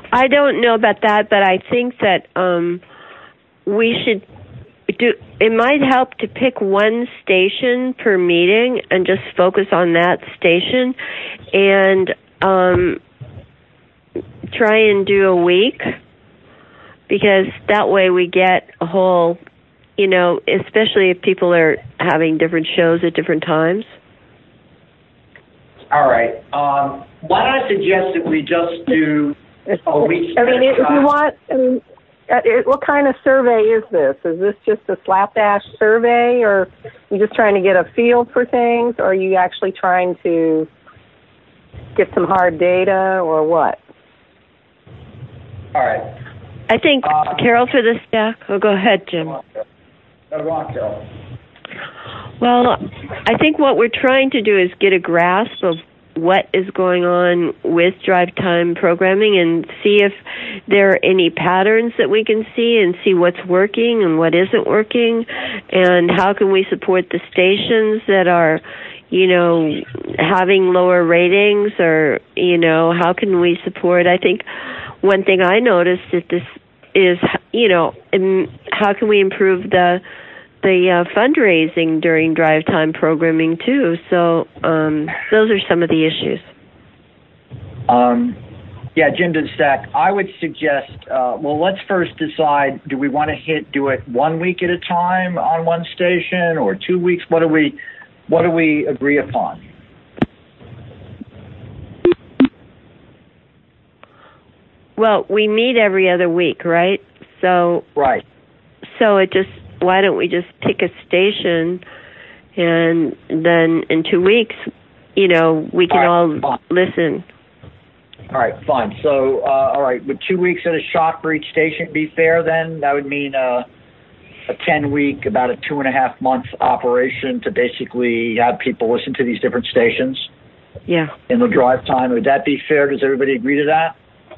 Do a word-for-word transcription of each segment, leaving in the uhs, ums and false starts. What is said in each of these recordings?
I don't know about that, but I think that um, we should do. It might help to pick one station per meeting and just focus on that station, and um, try and do a week, because that way we get a whole, you know, especially if people are having different shows at different times. All right. Um, why don't I suggest that we just do a week? I mean, if you want, I mean, what kind of survey is this? Is this just a slapdash survey, or are you just trying to get a feel for things, or are you actually trying to get some hard data, or what? All right. I think, uh, Carol, for this stack, oh, go ahead, Jim. Go on, Carol. Well, I think what we're trying to do is get a grasp of what is going on with drive time programming and see if there are any patterns that we can see and see what's working and what isn't working, and how can we support the stations that are, you know, having lower ratings, or, you know, how can we support, I think one thing I noticed that this is, you know, how can we improve the the uh, fundraising during drive time programming too. So um, those are some of the issues. Um, yeah, Jim did stack. I would suggest, uh, well, let's first decide, do we want to hit, do it one week at a time on one station, or two weeks? What do we, what do we agree upon? Well, we meet every other week, right? So right. So it just, why don't we just pick a station, and then in two weeks, you know, we can all, right, all listen. All right, fine. So, uh, all right, would two weeks at a shot for each station be fair then? That would mean uh, a ten-week, about a two-and-a-half-month operation to basically have people listen to these different stations? Yeah. In the drive time. Would that be fair? Does everybody agree to that?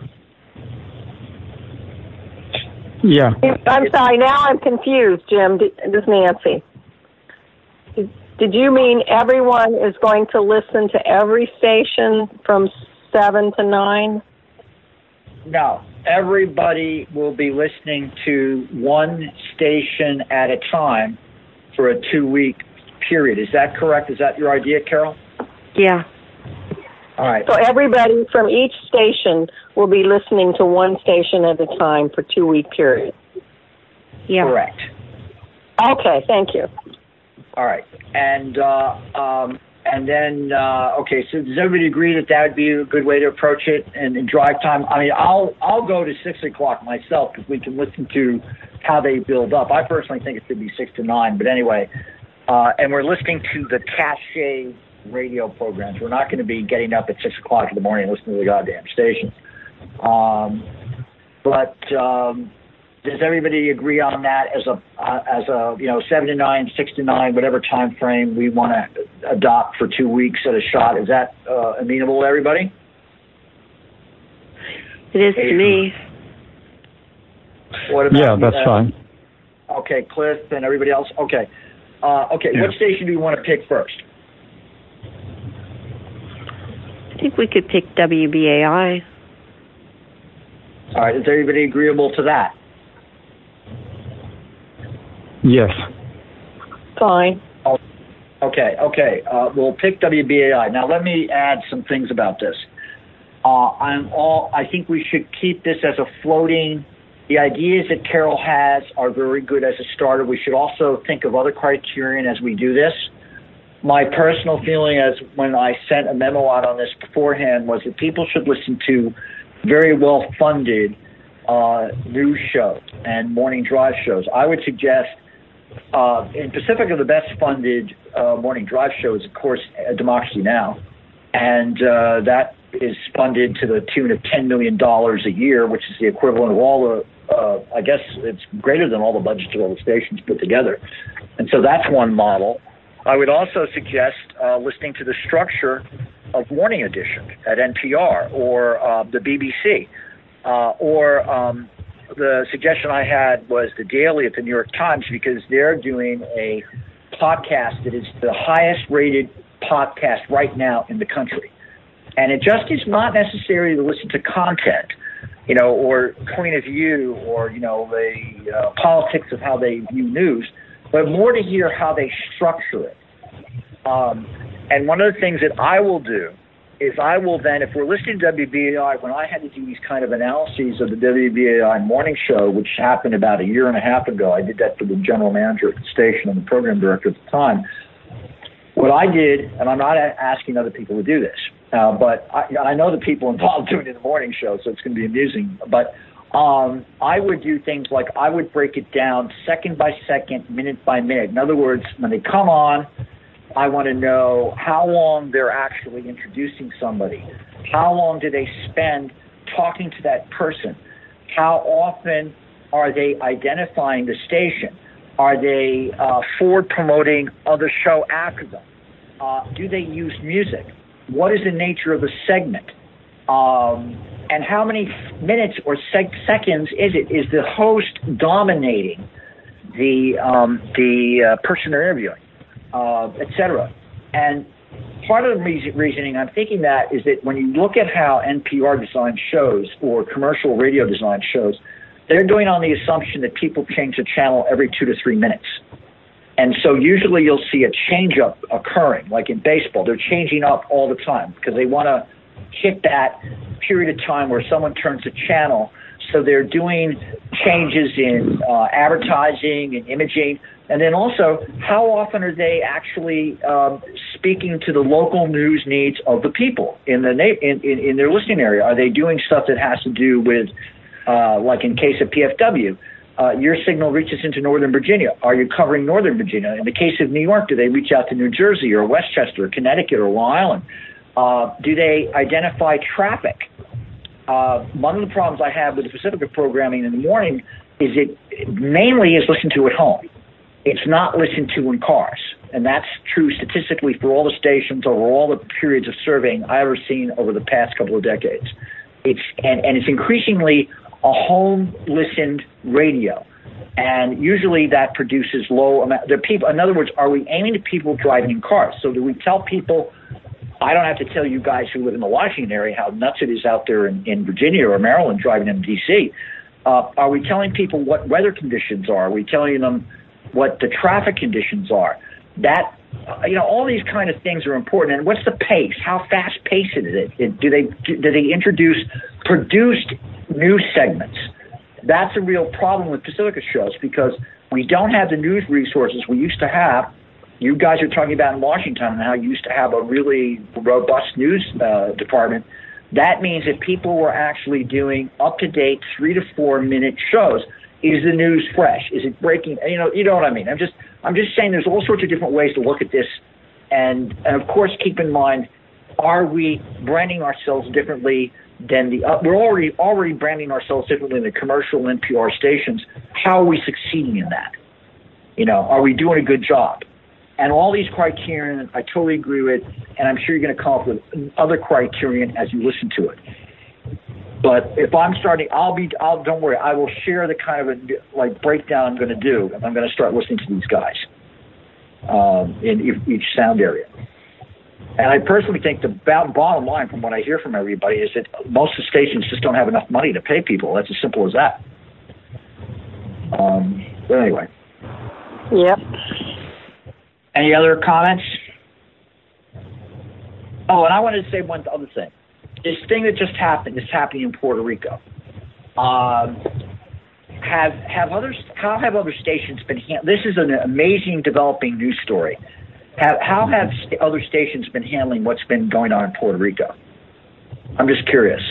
Yeah. I'm sorry, now I'm confused, Jim. This is Nancy. Did you mean everyone is going to listen to every station from seven to nine? No. Everybody will be listening to one station at a time for a two-week period. Is that correct? Is that your idea, Carol? Yeah. All right. So everybody from each station will be listening to one station at a time for two-week period. Yeah. Correct. Okay, thank you. All right. And uh, um, and then, uh, okay, so does everybody agree that that would be a good way to approach it? And in drive time, I mean, I'll I'll go to six o'clock myself because we can listen to how they build up. I personally think it should be six to nine, but anyway. Uh, and we're listening to the cachet radio programs. We're not going to be getting up at six o'clock in the morning and listening to the goddamn station. Um, but um, does everybody agree on that as a uh, as a you know seven to nine, six to nine, whatever time frame we want to adopt for two weeks at a shot? Is that uh, amenable to everybody? It is to me. What about yeah, that's uh, fine. Okay, Cliff and everybody else. Okay, uh, okay. Yeah. What station do you want to pick first? I think we could pick W B A I. All right, is everybody agreeable to that? Yes. Fine. Oh, okay, okay. Uh, we'll pick W B A I. Now, let me add some things about this. Uh, I'm all. I think we should keep this as a floating. The ideas that Carol has are very good as a starter. We should also think of other criterion as we do this. My personal feeling as when I sent a memo out on this beforehand was that people should listen to very well-funded uh, news shows and morning drive shows. I would suggest uh, in Pacifica, the best-funded uh, morning drive show is, of course, uh, Democracy Now! And uh, that is funded to the tune of ten million dollars a year, which is the equivalent of all the, uh, I guess it's greater than all the budgets of all the stations put together. And so that's one model. I would also suggest uh, listening to the structure of Morning Edition at N P R or uh, the B B C. Uh, or um, the suggestion I had was the Daily at the New York Times, because they're doing a podcast that is the highest rated podcast right now in the country. And it just is not necessary to listen to content. you know, or point of view, or, you know, the uh, politics of how they view news, but more to hear how they structure it. Um, and one of the things that I will do is I will then, if we're listening to W B A I, when I had to do these kind of analyses of the W B A I morning show, which happened about a year and a half ago, I did that for the general manager at the station and the program director at the time. What I did, and I'm not asking other people to do this, uh, but I, I know the people involved doing it in the morning show, so it's going to be amusing. But um, I would do things like I would break it down second by second, minute by minute. In other words, when they come on, I want to know how long they're actually introducing somebody. How long do they spend talking to that person? How often are they identifying the station? Are they uh, forward promoting other show after them? Uh, do they use music? What is the nature of the segment? Um, and how many minutes or sec- seconds is it? Is the host dominating the um, the uh, person they're interviewing? Uh, et cetera. And part of the reason, reasoning I'm thinking that is that when you look at how N P R designs shows or commercial radio design shows, they're doing on the assumption that people change the channel every two to three minutes. And so usually you'll see a change up occurring, like in baseball. They're changing up all the time because they want to hit that period of time where someone turns the channel. So they're doing changes in uh, advertising and imaging. And then also, how often are they actually um, speaking to the local news needs of the people in the na- in, in, in their listening area? Are they doing stuff that has to do with, uh, like in case of P F W, uh, your signal reaches into Northern Virginia. Are you covering Northern Virginia? In the case of New York, do they reach out to New Jersey or Westchester or Connecticut or Long Island? Uh, do they identify traffic? Uh, one of the problems I have with the Pacifica programming in the morning is it mainly is listened to at home. It's not listened to in cars. And that's true statistically for all the stations over all the periods of surveying I've ever seen over the past couple of decades. It's and, and it's increasingly a home-listened radio. And usually that produces low amount. There people, in other words, are we aiming at people driving in cars? So do we tell people, I don't have to tell you guys who live in the Washington area how nuts it is out there in, in Virginia or Maryland driving in D C. Uh, are we telling people what weather conditions are? Are we telling them what the traffic conditions are? That, uh, you know, all these kind of things are important. And what's the pace? How fast paced is it? it do they do they introduce produced news segments? That's a real problem with Pacifica shows because we don't have the news resources we used to have. You guys are talking about in Washington and how you used to have a really robust news uh, department. That means that people were actually doing up-to-date three to four minute shows. Is the news fresh? Is it breaking? You know, you know what I mean. I'm just, I'm just saying. There's all sorts of different ways to look at this, and and of course, keep in mind, are we branding ourselves differently than the? Uh, we're already already branding ourselves differently than the commercial N P R stations. How are we succeeding in that? You know, are we doing a good job? And all these criterion, I totally agree with, and I'm sure you're going to come up with other criterion as you listen to it. But if I'm starting, I'll be, I'll, don't worry, I will share the kind of a, like breakdown I'm going to do. I'm going to start listening to these guys um, in each sound area. And I personally think the bottom line from what I hear from everybody is that most of the stations just don't have enough money to pay people. That's as simple as that. Um, but anyway. Yep. Any other comments? Oh, and I wanted to say one other thing. This thing that just happened is happening in Puerto Rico. Um, have have others? How have other stations been? Ha- this is an amazing developing news story. Have, how have st- other stations been handling what's been going on in Puerto Rico? I'm just curious.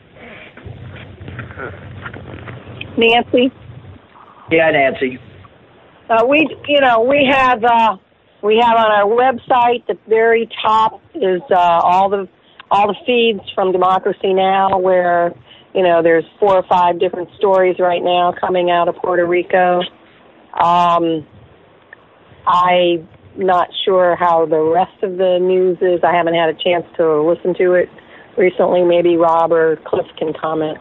Nancy. Yeah, Nancy. Uh, we, you know, we have uh, we have on our website the very top is uh, all the. all the feeds from Democracy Now! Where, you know, there's four or five different stories right now coming out of Puerto Rico. Um, I'm not sure how the rest of the news is. I haven't had a chance to listen to it recently. Maybe Rob or Cliff can comment.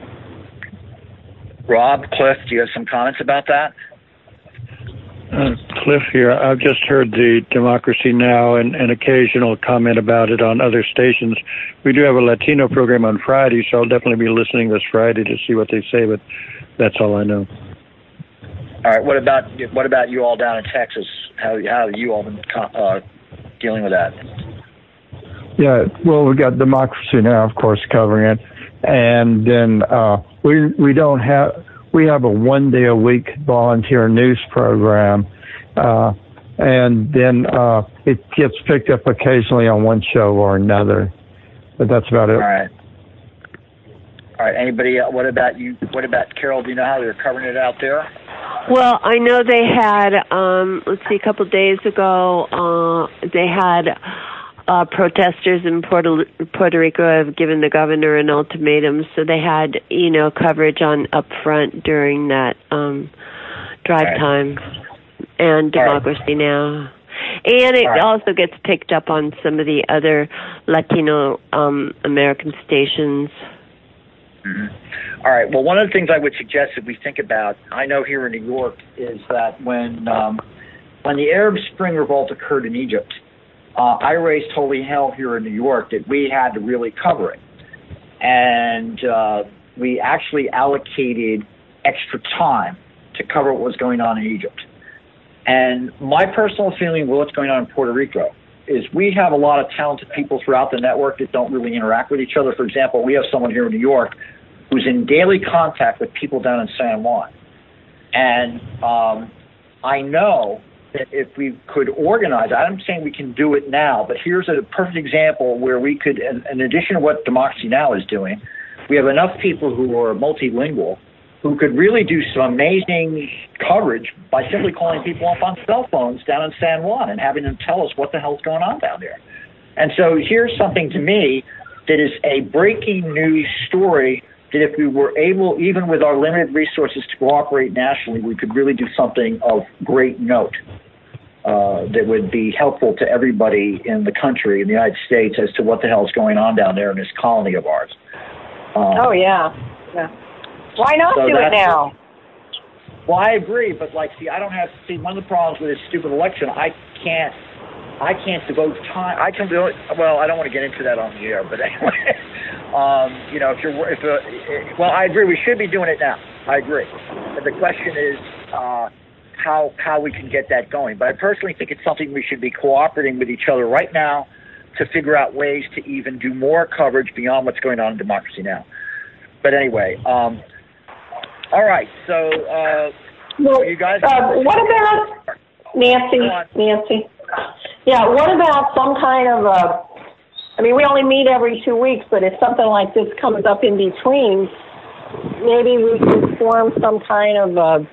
Rob, Cliff, do you have some comments about that? Uh, Cliff here. I've just heard the Democracy Now! and an occasional comment about it on other stations. We do have a Latino program on Friday, so I'll definitely be listening this Friday to see what they say, but that's all I know. All right. What about what about you all down in Texas? How how have you all been uh, dealing with that? Yeah, well, we got Democracy Now!, of course, covering it, and then uh, we we don't have we have a one day a week volunteer news program, uh, and then uh, it gets picked up occasionally on one show or another, but that's about it. All right. All right. Anybody? Uh, what about you? What about Carol? Do you know how they're covering it out there? Well, I know they had. Um, let's see, a couple of days ago, uh, they had. Uh, protesters in Puerto, Puerto Rico have given the governor an ultimatum, so they had, you know, coverage on up front during that um, drive right. time and Democracy right. Now! And it right. also gets picked up on some of the other Latino um, American stations. Mm-hmm. All right. Well, one of the things I would suggest that we think about, I know here in New York, is that when um, when the Arab Spring revolt occurred in Egypt, Uh, I raised holy hell here in New York that we had to really cover it. And uh, we actually allocated extra time to cover what was going on in Egypt. And my personal feeling with what's going on in Puerto Rico is we have a lot of talented people throughout the network that don't really interact with each other. For example, we have someone here in New York who's in daily contact with people down in San Juan. And um, I know that if we could organize, I'm saying we can do it now, but here's a perfect example where we could, in addition to what Democracy Now! Is doing, we have enough people who are multilingual who could really do some amazing coverage by simply calling people up on cell phones down in San Juan and having them tell us what the hell's going on down there. And so here's something to me that is a breaking news story that if we were able, even with our limited resources, to cooperate nationally, we could really do something of great note. Uh, that would be helpful to everybody in the country, in the United States, as to what the hell is going on down there in this colony of ours. Um, oh, yeah. yeah. Why not so do it now? Well, I agree, but, like, see, I don't have, see, one of the problems with this stupid election, I can't, I can't devote time, I can do it, well, I don't want to get into that on the air, but anyway, um, you know, if you're, if, uh, well, I agree, we should be doing it now. I agree. But the question is, uh, how how we can get that going. But I personally think it's something we should be cooperating with each other right now to figure out ways to even do more coverage beyond what's going on in Democracy Now! But anyway, um, all right, so uh, well, you guys... Uh, what about, Nancy, Nancy, yeah, what about some kind of a, I mean, we only meet every two weeks, but if something like this comes up in between, maybe we could form some kind of a,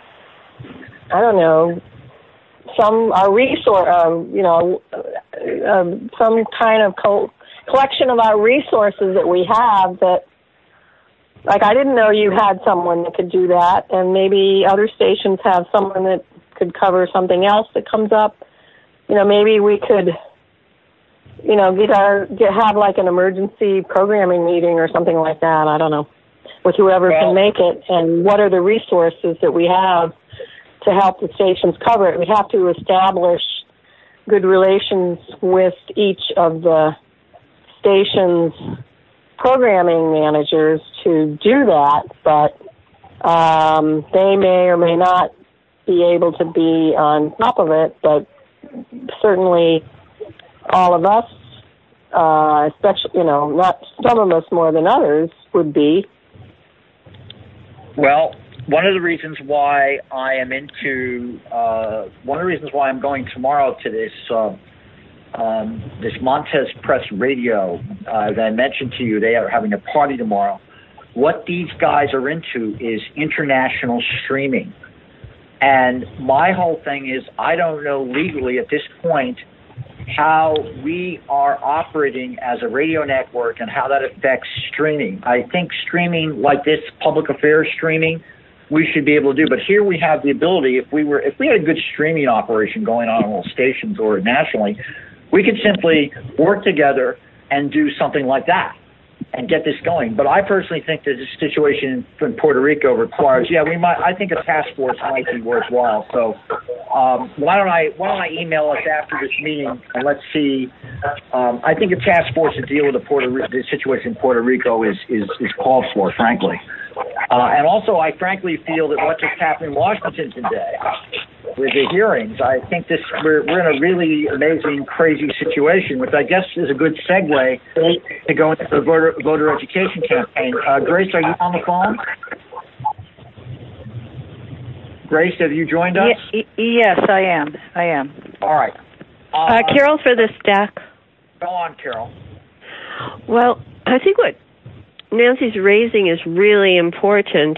I don't know, some our resource, um, you know, uh, um, some kind of co- collection of our resources that we have that, like, I didn't know you had someone that could do that, and maybe other stations have someone that could cover something else that comes up. You know, maybe we could, you know, get our, get, have like an emergency programming meeting or something like that. I don't know, with whoever well, can make it, and what are the resources that we have to help the stations cover it. We have to establish good relations with each of the stations' programming managers to do that, but um, they may or may not be able to be on top of it, but certainly all of us, uh, especially, you know, not some of us more than others, would be. Well, one of the reasons why I am into, uh, one of the reasons why I'm going tomorrow to this uh, um, this Montez Press Radio, uh, that I mentioned to you, they are having a party tomorrow. What these guys are into is international streaming. And my whole thing is, I don't know legally at this point how we are operating as a radio network and how that affects streaming. I think streaming like this, public affairs streaming, we should be able to do. But here we have the ability, if we were, if we had a good streaming operation going on in all stations or nationally, we could simply work together and do something like that. and get this going. But I personally think that the situation in Puerto Rico requires, yeah, we might. I think a task force might be worthwhile. So um, why don't I why don't I email us after this meeting and let's see. Um, I think a task force to deal with the Puerto the situation in Puerto Rico is is, is called for, frankly. Uh, and also, I frankly feel that what just happened in Washington today with the hearings, I think this we're, we're in a really amazing, crazy situation, which I guess is a good segue to go into the voter, voter education campaign. Uh, Grace, are you on the phone? Grace, have you joined us? Y- yes, I am. I am. All right. Uh, Uh, Carol for the stack. Go on, Carol. Well, I think what Nancy's raising is really important.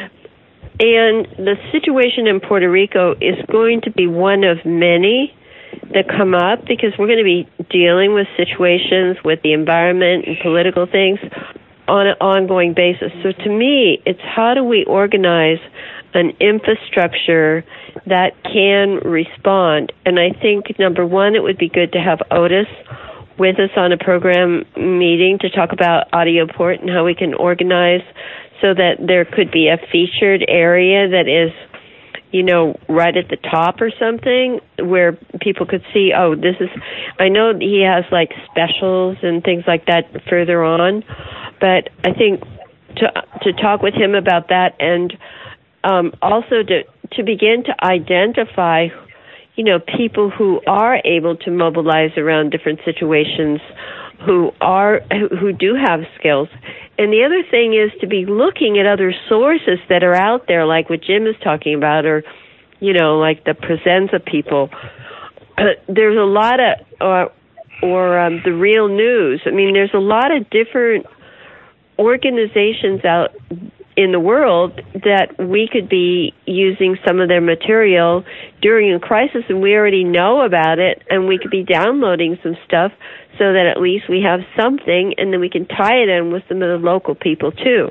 And the situation in Puerto Rico is going to be one of many that come up because we're going to be dealing with situations with the environment and political things on an ongoing basis. So to me, it's how do we organize an infrastructure that can respond? And I think, number one, it would be good to have Otis with us on a program meeting to talk about audio port and how we can organize so that there could be a featured area that is, you know, right at the top or something where people could see, oh, this is, I know he has like specials and things like that further on, but I think to to talk with him about that and um, also to, to begin to identify, you know, people who are able to mobilize around different situations, who are who do have skills. And the other thing is to be looking at other sources that are out there, like what Jim is talking about, or, you know, like the Presenza people. Uh, there's a lot of, or, or um, the Real News. I mean, there's a lot of different organizations out in the world that we could be using some of their material during a crisis, and we already know about it, and we could be downloading some stuff so that at least we have something, and then we can tie it in with some of the local people too.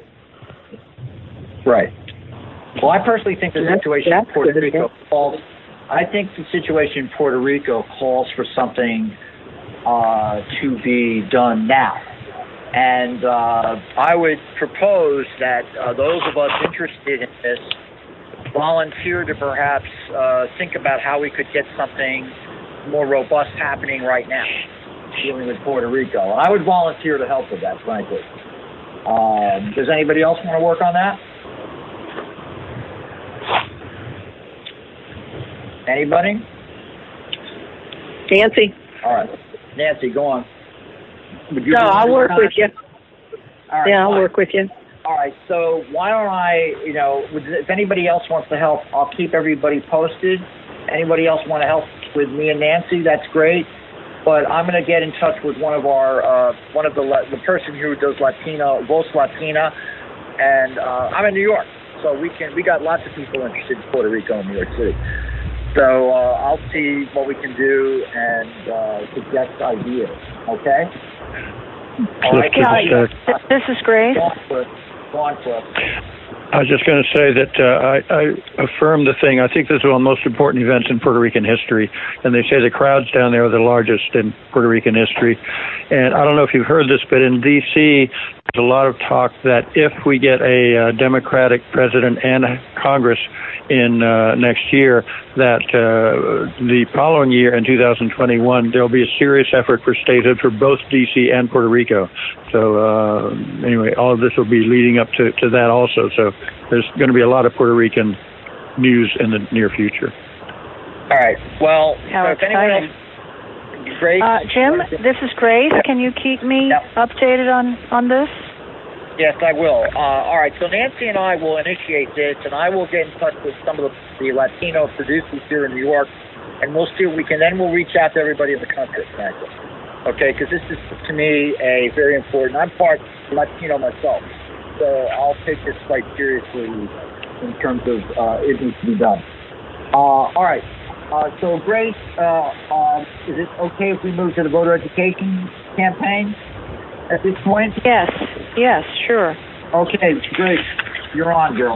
Right. Well, I personally think the situation in Puerto Rico calls. I think the situation in Puerto Rico calls for something uh, to be done now. And uh, I would propose that uh, those of us interested in this volunteer to perhaps uh, think about how we could get something more robust happening right now, dealing with Puerto Rico. And I would volunteer to help with that, frankly. Um, does anybody else want to work on that? Anybody? Nancy? All right. Nancy, go on. Would you No, I'll work with you. All right, yeah, I'll fine. work with you. All right, so why don't I, you know, if anybody else wants to help, I'll keep everybody posted. Anybody else want to help with me and Nancy, that's great. But I'm going to get in touch with one of our, uh, one of the, the person who does Latino, Voz Latina, and uh, I'm in New York, so we can, we got lots of people interested in Puerto Rico and New York City. So uh, I'll see what we can do and uh, suggest ideas, okay? All right. Yeah, this is Grace. Go on, Cliff. Go on, Cliff. I was just going to say that uh, I, I affirm the thing. I think this is one of the most important events in Puerto Rican history, and they say the crowds down there are the largest in Puerto Rican history. And I don't know if you've heard this, but in D C, there's a lot of talk that if we get a uh, Democratic president and Congress in uh, next year, that uh, the following year in two thousand twenty-one, there will be a serious effort for statehood for both D C and Puerto Rico. So uh, anyway, all of this will be leading up to, to that also. So there's going to be a lot of Puerto Rican news in the near future. All right. Well, How if anyone exciting. else, Grace, Uh, Jim, this is Grace. Can you keep me Yep. updated on, on this? Yes, I will. Uh, all right, so Nancy and I will initiate this, and I will get in touch with some of the, the Latino producers here in New York, and we'll see what we can. Then we'll reach out to everybody in the country, frankly. Okay, because this is, to me, a very important. I'm part Latino myself, so I'll take this quite seriously in terms of uh, it needs to be done. Uh, all right. Uh, so, Grace, uh, uh, is it okay if we move to the voter education campaign at this point? Yes, yes, sure. Okay, great. You're on, girl.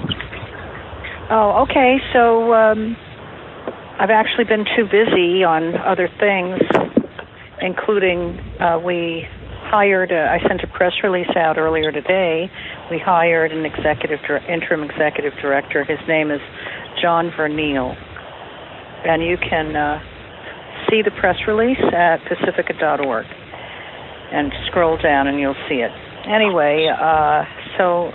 Oh, okay. So um, I've actually been too busy on other things, including uh, we hired, a, I sent a press release out earlier today. We hired an executive, interim executive director. His name is John Verneal. And you can uh, see the press release at pacifica dot org and scroll down and you'll see it. Anyway, uh, so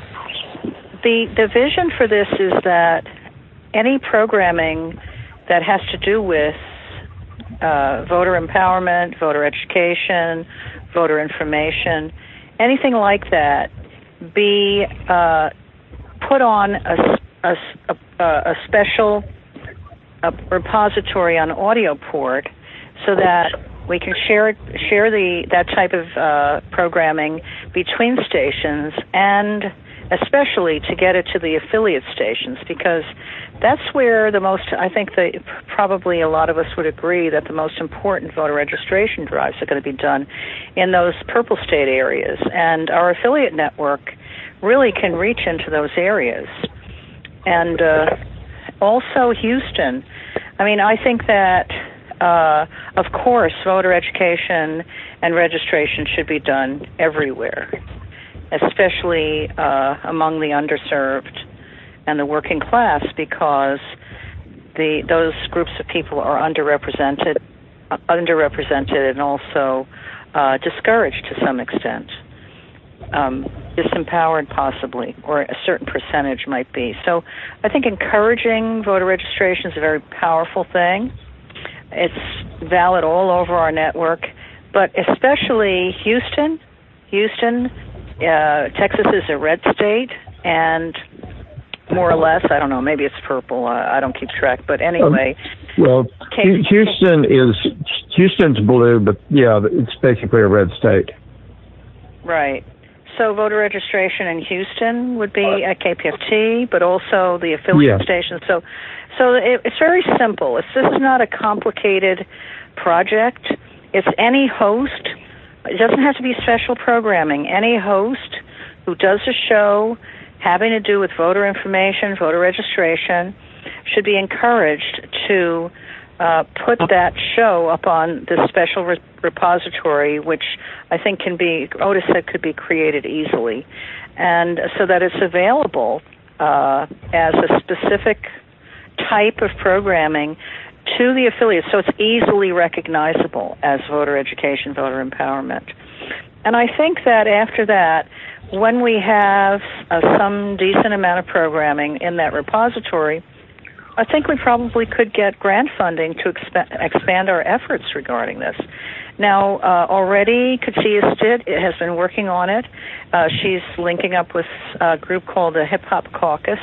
the the vision for this is that any programming that has to do with uh, voter empowerment, voter education, voter information, anything like that, be uh, put on a, a, a, a special a repository on audio port so that we can share share the that type of uh, programming between stations, and especially to get it to the affiliate stations, because that's where the most, I think the, probably a lot of us would agree that the most important voter registration drives are going to be done in those purple state areas. And our affiliate network really can reach into those areas. And uh, also Houston. I mean, I think that, uh, of course, voter education and registration should be done everywhere, especially uh, among the underserved and the working class, because the those groups of people are underrepresented, uh, underrepresented, and also uh, discouraged to some extent, um, disempowered possibly, or a certain percentage might be. So, I think encouraging voter registration is a very powerful thing. It's valid all over our network, but especially Houston. Houston, uh, Texas is a red state, and more or less, I don't know, maybe it's purple, uh, I don't keep track, but anyway. Um, well, K- Houston is, Houston's blue, but yeah, it's basically a red state. Right. So voter registration in Houston would be at K P F T, but also the affiliate yeah. stations. So so it, it's very simple. It's, this is not a complicated project. It's any host. It doesn't have to be special programming. Any host who does a show having to do with voter information, voter registration, should be encouraged to uh, put that show up on this special re- repository, which I think can be, Otis said, could be created easily, and so that it's available uh, as a specific type of programming to the affiliates, so it's easily recognizable as voter education, voter empowerment. And I think that after that, when we have uh, some decent amount of programming in that repository, I think we probably could get grant funding to exp- expand our efforts regarding this. Now, uh, already Katia Stitt has been working on it. Uh, she's linking up with a group called the Hip Hop Caucus,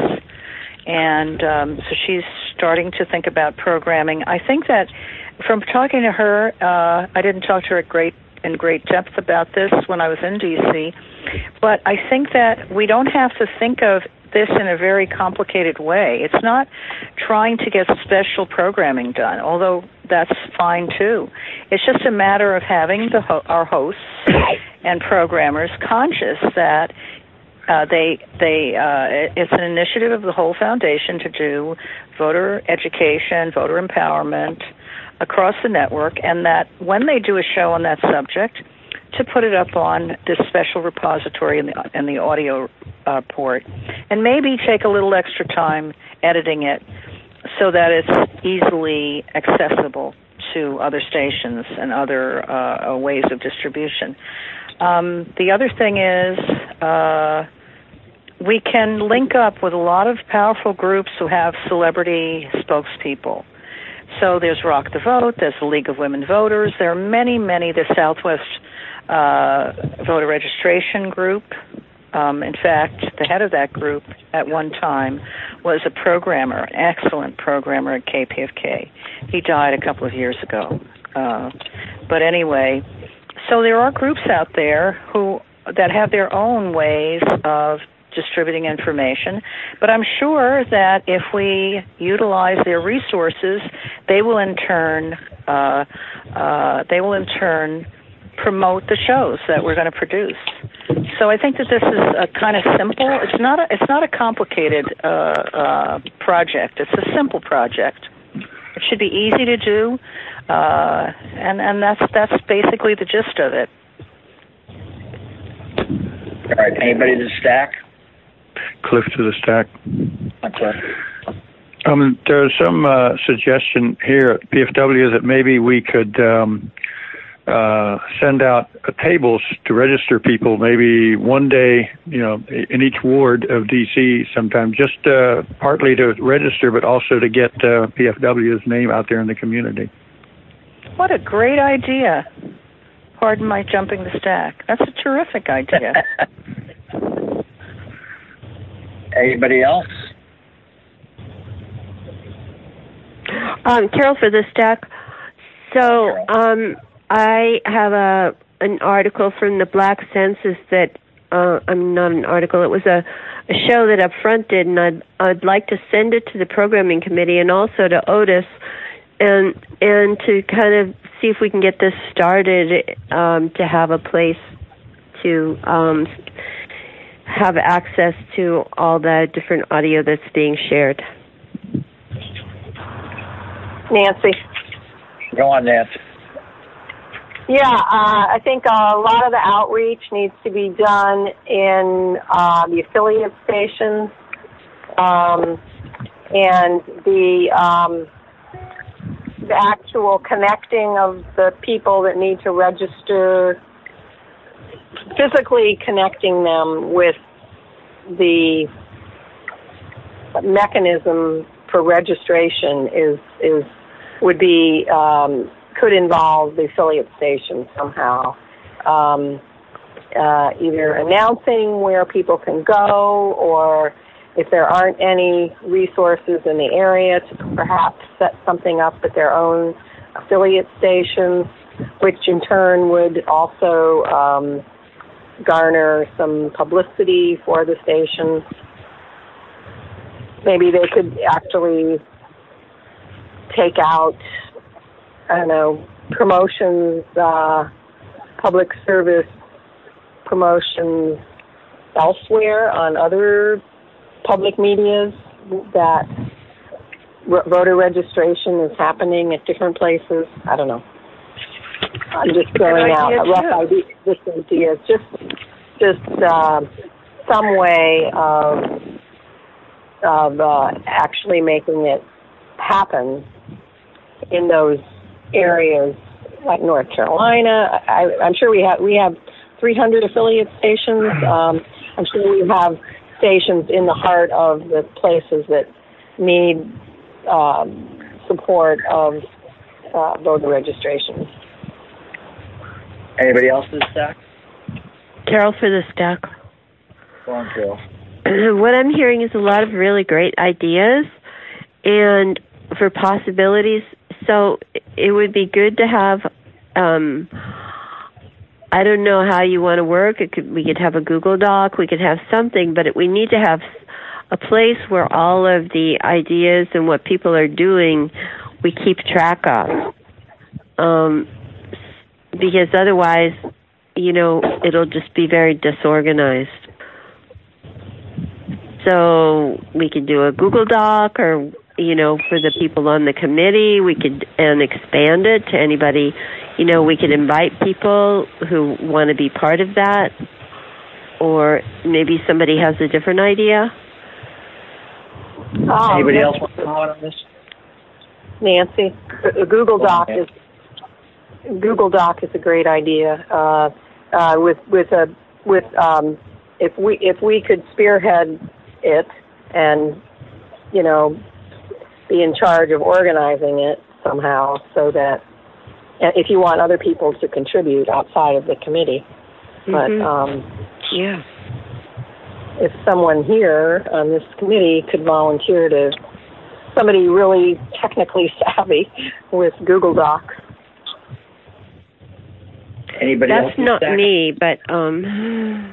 and um, so she's starting to think about programming. I think that from talking to her, uh, I didn't talk to her at great in great depth about this when I was in D C, but I think that we don't have to think of this in a very complicated way. It's not trying to get special programming done, although that's fine too. It's just a matter of having the ho- our hosts and programmers conscious that uh, they they uh, it's an initiative of the whole foundation to do voter education, voter empowerment across the network, and that when they do a show on that subject, to put it up on this special repository in the, in the audio uh, port, and maybe take a little extra time editing it so that it's easily accessible to other stations and other uh, ways of distribution. Um, the other thing is uh, we can link up with a lot of powerful groups who have celebrity spokespeople. So there's Rock the Vote, there's the League of Women Voters, there are many, many, the Southwest uh, Voter Registration Group. Um, in fact, the head of that group at one time was a programmer, an excellent programmer at K P F K. He died a couple of years ago. Uh, but anyway, so there are groups out there who that have their own ways of distributing information, but I'm sure that if we utilize their resources, they will in turn uh, uh, they will in turn promote the shows that we're going to produce. So I think that this is a kind of simple. It's not a, it's not a complicated uh, uh, project. It's a simple project. It should be easy to do, uh, and and that's that's basically the gist of it. All right. Anybody to the stack? Cliff to the stack. Okay. Um, there's some uh, suggestion here at P F W that maybe we could um, uh, send out uh, tables to register people, maybe one day, you know, in each ward of D C sometime, just uh, partly to register, but also to get uh, P F W's name out there in the community. What a great idea. Pardon my jumping the stack. That's a terrific idea. Anybody else? Um, Carol for the stack. So um, I have a an article from the Black Census that uh, I'm not an article. It was a, a show that Upfront did, and I'd I'd like to send it to the programming committee and also to Otis, and and to kind of see if we can get this started um, to have a place to um, have access to all the different audio that's being shared. Nancy. Go on, Nancy. Yeah, uh, I think a lot of the outreach needs to be done in uh, the affiliate stations, um, and the um, the actual connecting of the people that need to register, physically connecting them with the mechanism for registration is is would be um, could involve the affiliate station somehow, um, uh, either announcing where people can go, or if there aren't any resources in the area, to perhaps set something up at their own affiliate stations, which in turn would also um, garner some publicity for the stations. Maybe they could actually take out, I don't know, promotions, uh, public service promotions elsewhere on other public medias that re- voter registration is happening at different places. I don't know. I'm just throwing out a rough idea. This idea is just, just uh, some way of of uh, actually making it happen in those areas like North Carolina. I, I'm sure we have we have three hundred affiliate stations. Um, I'm sure we have stations in the heart of the places that need um, support of uh, voter registration. Anybody else to the stack? Carol for the stack. Go on, Carol. What I'm hearing is a lot of really great ideas and for possibilities. So it would be good to have, um, I don't know how you want to work. It could, we could have a Google Doc. We could have something, but it, we need to have a place where all of the ideas and what people are doing, we keep track of. Um, because otherwise, you know, it'll just be very disorganized. So we could do a Google Doc, or, you know, for the people on the committee, we could, and expand it to anybody. You know, we could invite people who want to be part of that, or maybe somebody has a different idea. Oh, anybody else want to comment on this? Nancy, a Google Doc is Google Doc is a great idea. Uh, uh, with with a with um, if we if we could spearhead it and, you know, be in charge of organizing it somehow, so that if you want other people to contribute outside of the committee. Mm-hmm. But um, yeah, if someone here on this committee could volunteer to, somebody really technically savvy with Google Docs. Anybody That's else? That's not stack? me, but um.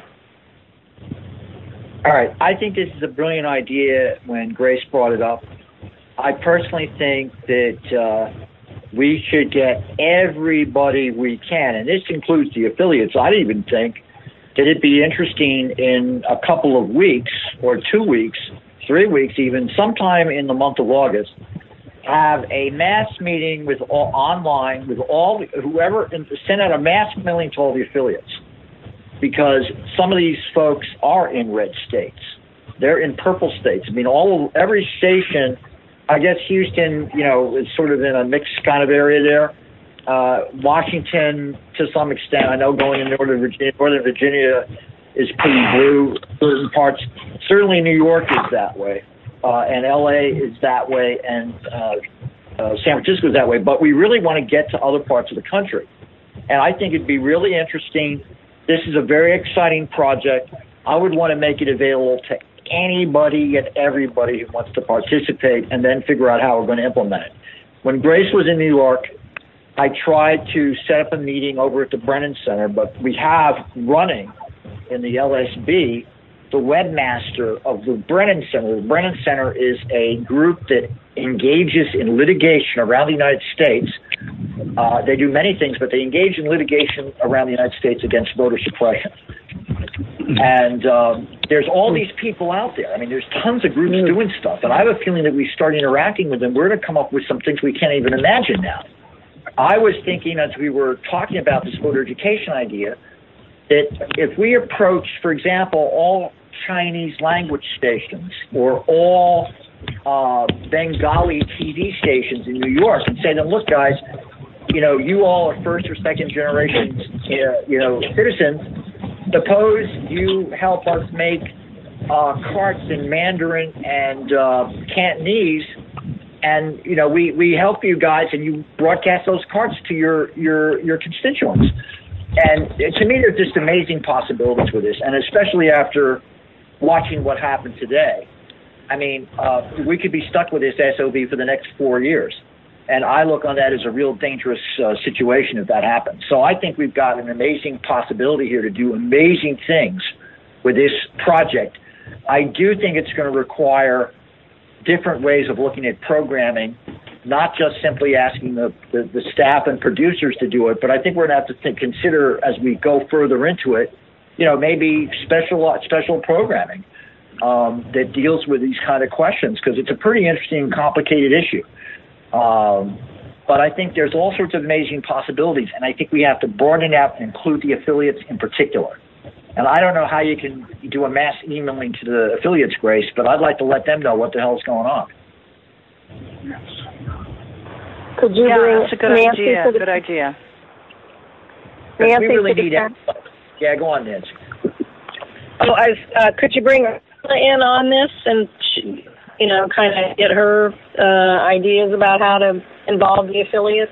All right. I think this is a brilliant idea when Grace brought it up. I personally think that uh, we should get everybody we can, and this includes the affiliates. I even think that it'd be interesting in a couple of weeks or two weeks, three weeks even, sometime in the month of August, have a mass meeting with all, online with all, whoever, and send out a mass mailing to all the affiliates. because some of these folks are in red states. They're in purple states. I mean, all every station, I guess Houston, you know, is sort of in a mixed kind of area there. Uh, Washington, to some extent, I know going in Northern Virginia, Northern Virginia is pretty blue. Certain parts, certainly New York is that way, uh, and L A is that way, and uh, uh, San Francisco is that way. But we really want to get to other parts of the country, and I think it'd be really interesting. This is a very exciting project. I would want to make it available to anybody and everybody who wants to participate, and then figure out how we're going to implement it. When Grace was in New York, I tried to set up a meeting over at the Brennan Center, but we have running in the L S B the webmaster of the Brennan Center. The Brennan Center is a group that engages in litigation around the United States. Uh, they do many things, but they engage in litigation around the United States against voter suppression. And um, there's all these people out there. I mean, there's tons of groups doing stuff. And I have a feeling that we start interacting with them, we're going to come up with some things we can't even imagine now. I was thinking, as we were talking about this voter education idea, that if we approach, for example, all Chinese language stations or all uh, Bengali T V stations in New York and say to them, look, guys, you know, you all are first or second generation, uh, you know, citizens. Suppose you help us make uh, carts in Mandarin and uh, Cantonese, and you know we, we help you guys, and you broadcast those carts to your your your constituents. And to me, there's just amazing possibilities with this, and especially after watching what happened today. I mean, uh, we could be stuck with this S O B for the next four years. And I look on that as a real dangerous uh, situation if that happens. So I think we've got an amazing possibility here to do amazing things with this project. I do think it's going to require different ways of looking at programming, not just simply asking the, the, the staff and producers to do it, but I think we're going to have to think, consider as we go further into it, you know, maybe special special programming um, that deals with these kind of questions, because it's a pretty interesting, complicated issue. Um, but I think there's all sorts of amazing possibilities, and I think we have to broaden it out and include the affiliates in particular. And I don't know how you can do a mass emailing to the affiliates, Grace, but I'd like to let them know what the hell's going on. Could you yeah, bring that's a good Nancy idea. to the, Good idea. Nancy we really to need the, it. Yeah, go on, Nancy. Oh, I was, uh, could you bring her in on this and, she, you know, kind of get her uh, ideas about how to involve the affiliates?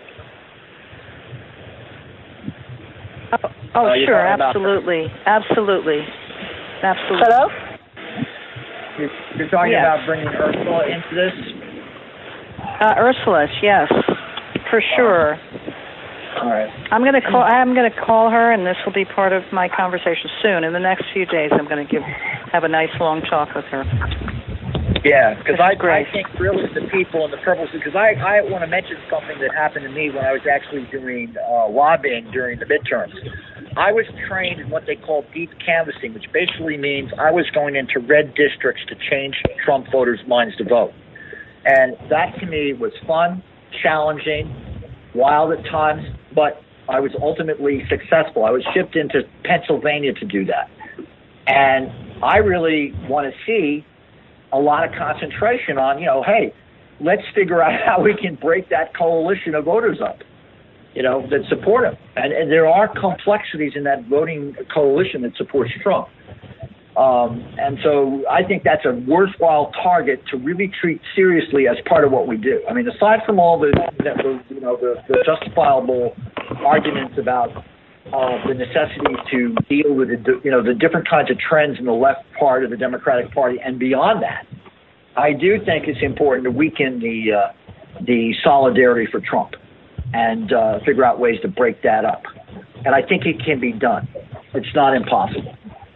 Oh, oh uh, sure, absolutely, absolutely, absolutely. Hello? You're, you're talking yes. about bringing Ursula into this? Uh, Ursula, yes, for sure. All right. I'm going to call. I'm going to call her, and this will be part of my conversation soon. In the next few days, I'm going to give have a nice long talk with her. Yeah, because I, great. I think really the people and the purpose, because I, I want to mention something that happened to me when I was actually doing uh, lobbying during the midterms. I was trained in what they call deep canvassing, which basically means I was going into red districts to change Trump voters' minds to vote. And that to me was fun, challenging, wild at times, but I was ultimately successful. I was shipped into Pennsylvania to do that. And I really want to see a lot of concentration on, you know, hey, let's figure out how we can break that coalition of voters up, you know, that support him. And, and there are complexities in that voting coalition that supports Trump. Um, and so I think that's a worthwhile target to really treat seriously as part of what we do. I mean, aside from all the, the you know, the, the justifiable arguments about uh, the necessity to deal with the, you know, the different kinds of trends in the left part of the Democratic Party and beyond that, I do think it's important to weaken the uh, the solidarity for Trump and uh, figure out ways to break that up. And I think it can be done. It's not impossible.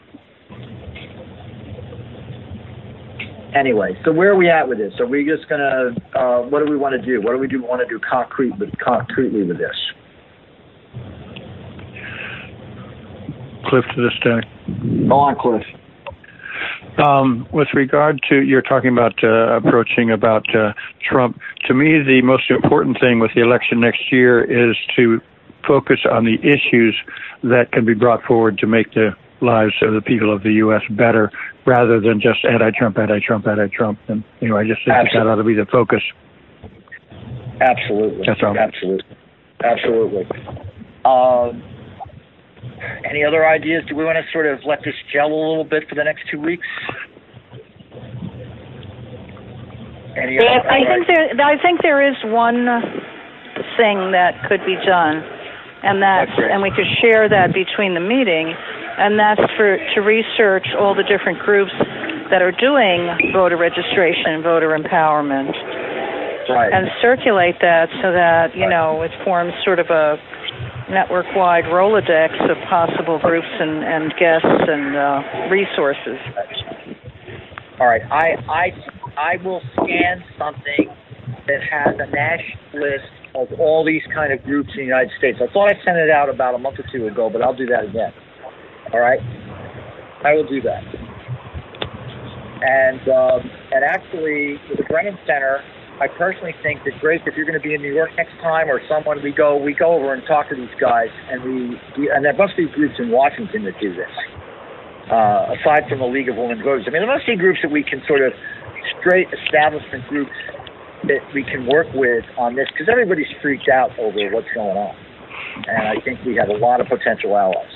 Anyway, so where are we at with this? Are we just going to, uh, what do we want to do? What do we do want to do concrete with, concretely with this? Cliff to this day. Go on, Cliff. Um, with regard to, you're talking about uh, approaching about uh, Trump, to me the most important thing with the election next year is to focus on the issues that can be brought forward to make the lives of the people of the U S better, rather than just anti-Trump, anti-Trump, anti-Trump. And you know, I just think that, that ought to be the focus. Absolutely. That's all. Absolutely. Absolutely. Um, any other ideas? Do we want to sort of let this gel a little bit for the next two weeks? Any yeah, other, I think there. I think there is one thing that could be done, and that's, that's and we could share that between the meeting, and that's for to research all the different groups that are doing voter registration, voter empowerment, right. and circulate that so that you know it forms sort of a network-wide Rolodex of possible groups and, and guests and uh, resources. All right, I I I will scan something that has a national list of all these kind of groups in the United States. I thought I sent it out about a month or two ago, but I'll do that again. All right, I will do that. And um, and actually, with the Brennan Center, I personally think that, Grace, if you're going to be in New York next time, or someone, we go we go over and talk to these guys, and we, we and there must be groups in Washington that do this. Uh, aside from the League of Women Voters, I mean, there must be groups that we can sort of straight establishment groups that we can work with on this, because everybody's freaked out over what's going on, and I think we have a lot of potential allies.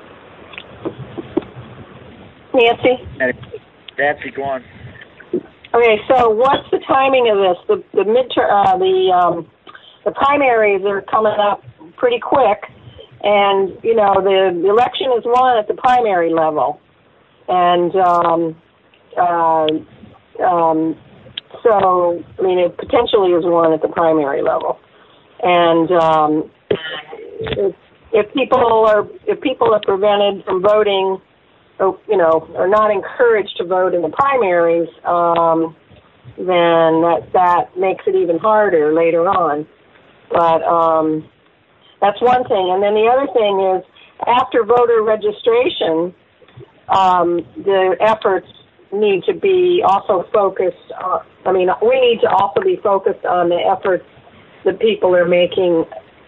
Nancy? And Nancy, go on. Okay, so what's the timing of this? The the midterm, uh, the um, the primaries are coming up pretty quick, and you know the, the election is won at the primary level, and um, uh, um, so I mean it potentially is won at the primary level, and um, if, if people are if people are prevented from voting, or, you know, are not encouraged to vote in the primaries, um, then that that makes it even harder later on. But um, that's one thing. And then the other thing is, after voter registration, um, the efforts need to be also focused on, I mean, we need to also be focused on the efforts that people are making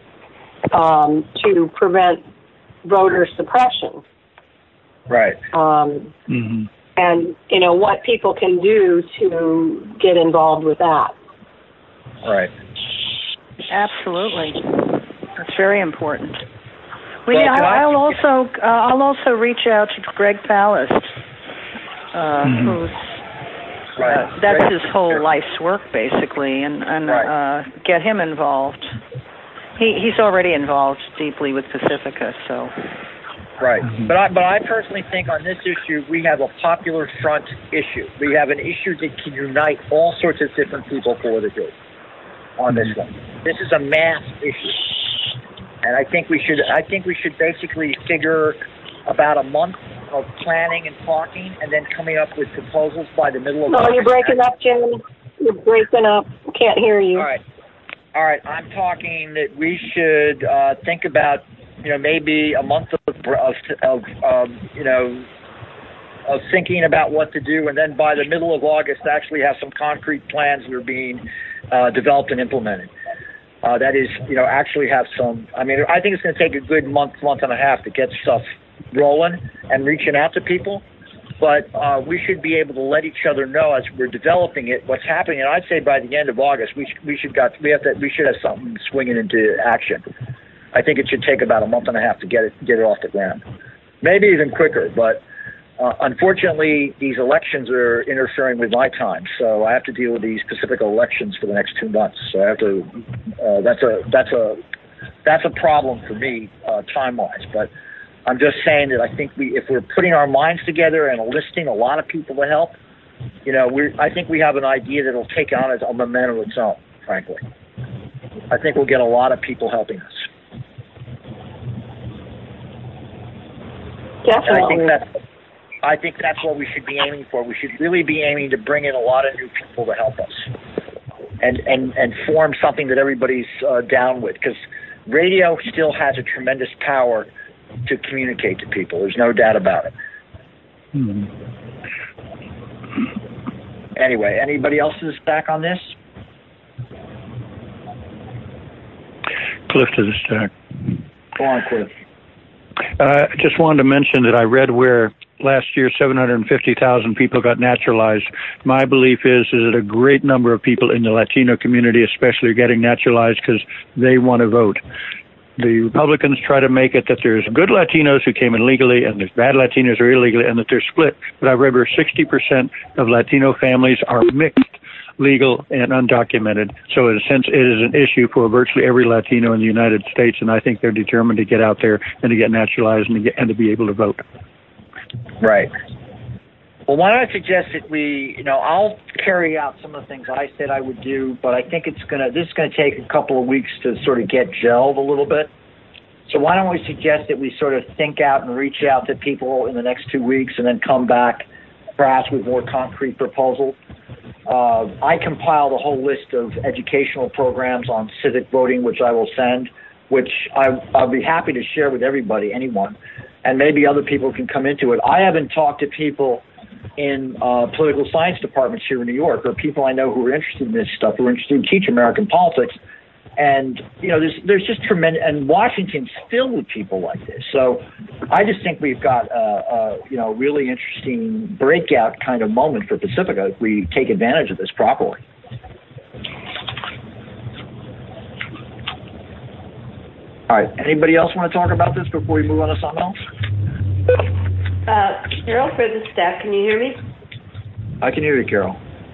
um, to prevent voter suppression. Right. Um, mm-hmm. And, you know, what people can do to get involved with that. Right. Absolutely. That's very important. We, well, I, I'll also uh, I'll also reach out to Greg Palast, uh, mm-hmm. who's right. uh, that's Greg. his whole life's work basically, and and right. uh, get him involved. He he's already involved deeply with Pacifica, so. Right, but I but I personally think on this issue we have a popular front issue. We have an issue that can unite all sorts of different people politically on this one. This is a mass issue, and I think we should I think we should basically figure about a month of planning and talking, and then coming up with proposals by the middle of. No, you're breaking up, Jim. You're breaking up. Can't hear you. All right, all right. I'm talking that we should uh, think about. You know, maybe a month of, of, of um, you know, of thinking about what to do, and then by the middle of August, actually have some concrete plans that are being uh, developed and implemented. Uh, that is, you know, actually have some. I mean, I think it's going to take a good month, month and a half to get stuff rolling and reaching out to people. But uh, we should be able to let each other know as we're developing it what's happening. And I'd say by the end of August, we sh- we should got we have to we should have something swinging into action. I think it should take about a month and a half to get it get it off the ground, maybe even quicker. But uh, unfortunately, these elections are interfering with my time, so I have to deal with these Pacifica elections for the next two months. So I have to. Uh, that's a that's a that's a problem for me uh, time wise. But I'm just saying that I think we if we're putting our minds together and enlisting a lot of people to help, you know, we I think we have an idea that'll take on a momentum of its own. Frankly, I think we'll get a lot of people helping us. Definitely. And I think that's, I think that's what we should be aiming for. We should really be aiming to bring in a lot of new people to help us, and and, and form something that everybody's uh, down with. Because radio still has a tremendous power to communicate to people. There's no doubt about it. Hmm. Anyway, anybody else is back on this? Cliff to the stack. Go on, Cliff. Uh, I just wanted to mention that I read where last year seven hundred fifty thousand people got naturalized. My belief is, is that a great number of people in the Latino community especially are getting naturalized because they want to vote. The Republicans try to make it that there's good Latinos who came in legally and there's bad Latinos who are illegally and that they're split. But I read where sixty percent of Latino families are mixed, legal and undocumented. So in a sense, it is an issue for virtually every Latino in the United States, and I think they're determined to get out there and to get naturalized and to, get, and to be able to vote. Right. Well, why don't I suggest that we, you know, I'll carry out some of the things I said I would do, but I think it's gonna, this is gonna take a couple of weeks to sort of get gelled a little bit. So why don't we suggest that we sort of think out and reach out to people in the next two weeks and then come back perhaps with more concrete proposals. Uh, I compiled a whole list of educational programs on civic voting, which I will send, which I, I'll be happy to share with everybody, anyone, and maybe other people can come into it. I haven't talked to people in uh, political science departments here in New York, or people I know who are interested in this stuff, who are interested in teaching American politics. And, you know, there's there's just tremendous, and Washington's filled with people like this. So I just think we've got, a, a, you know, really interesting breakout kind of moment for Pacifica if we take advantage of this properly. All right. Anybody else want to talk about this before we move on to something else? Uh, Carol, for the staff, can you hear me? I can hear you, Carol.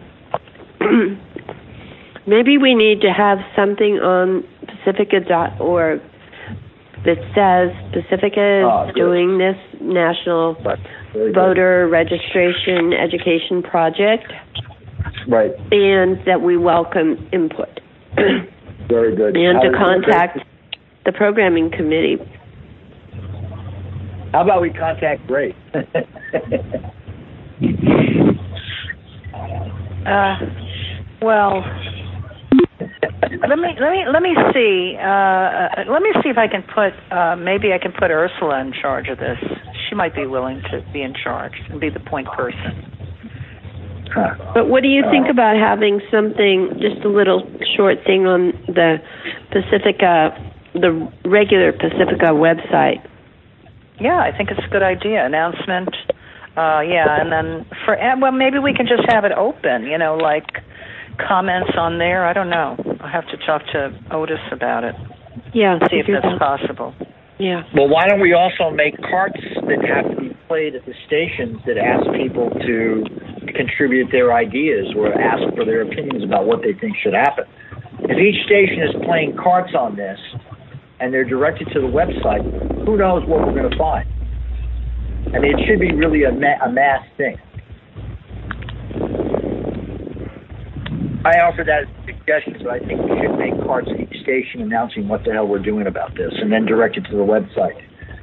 Maybe we need to have something on Pacifica dot org that says Pacifica is oh, doing this national voter registration education project. Right. And that we welcome input. Very good. And How to contact the programming committee. How about we contact Ray? uh, well, let me let me let me see. Uh, let me see if I can put. Uh, maybe I can put Ursula in charge of this. She might be willing to be in charge and be the point person. But what do you think about having something, just a little short thing on the Pacifica, the regular Pacifica website? Yeah, I think it's a good idea. Announcement, uh, yeah, and then for well, maybe we can just have it open. You know, like comments on there. I don't know. I'll have to talk to Otis about it. Yeah, see if that's that. possible. Yeah. Well, why don't we also make carts that have to be played at the stations that ask people to contribute their ideas or ask for their opinions about what they think should happen. If each station is playing carts on this and they're directed to the website, who knows what we're going to find? I mean, it should be really a, ma- a mass thing. I offer that as a suggestion, so I think we should make cards at each station announcing what the hell we're doing about this and then direct it to the website.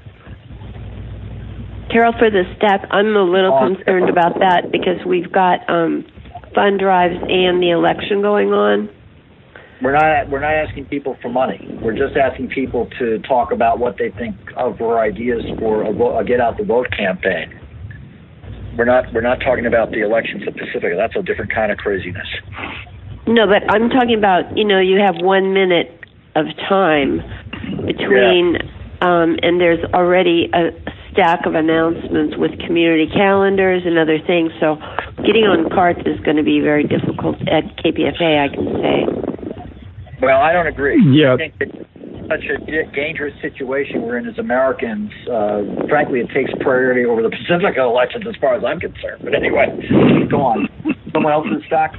Carol, for the staff, I'm a little um, concerned about that because we've got um, fund drives and the election going on. We're not we're not asking people for money. We're just asking people to talk about what they think of our ideas for a, vote, a get out the vote campaign. We're not we're not talking about the elections of Pacifica. That's a different kind of craziness. No, but I'm talking about, you know, you have one minute of time between, yeah. um, and there's already a stack of announcements with community calendars and other things. So getting on carts is going to be very difficult at K P F A, I can say. Well, I don't agree. Yeah. I think that such a d- dangerous situation we're in as Americans, uh, frankly, it takes priority over the Pacifica elections as far as I'm concerned. But anyway, go on. Someone else in the stack?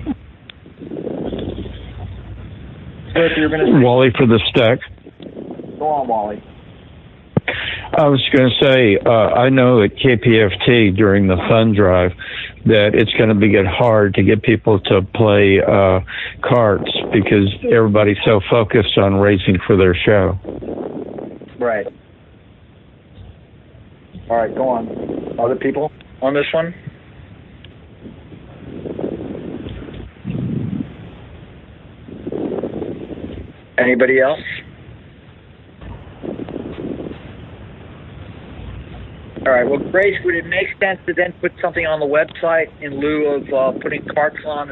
You're gonna say. Wally for the stack. Go on, Wally. I was going to say, uh, I know at K P F T during the fund drive that it's going to be get hard to get people to play uh, cards because everybody's so focused on raising for their show. Right. All right, go on. Other people on this one? Anybody else? All right. Well, Grace, would it make sense to then put something on the website in lieu of uh, putting carts on?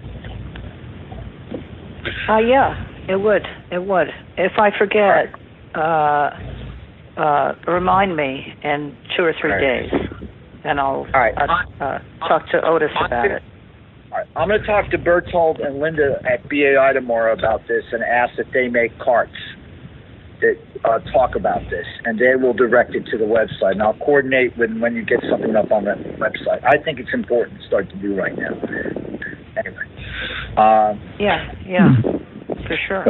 Uh, yeah, it would. It would. If I forget, right. uh, uh, remind me in two or three All right. days, and I'll All right. uh, uh, talk to Otis about it. All right. I'm going to talk to Berthold and Linda at B A I tomorrow about this and ask that they make carts that uh, talk about this, and they will direct it to the website. And I'll coordinate when when you get something up on the website. I think it's important to start to do right now. Anyway. Uh, Yeah, yeah, for sure.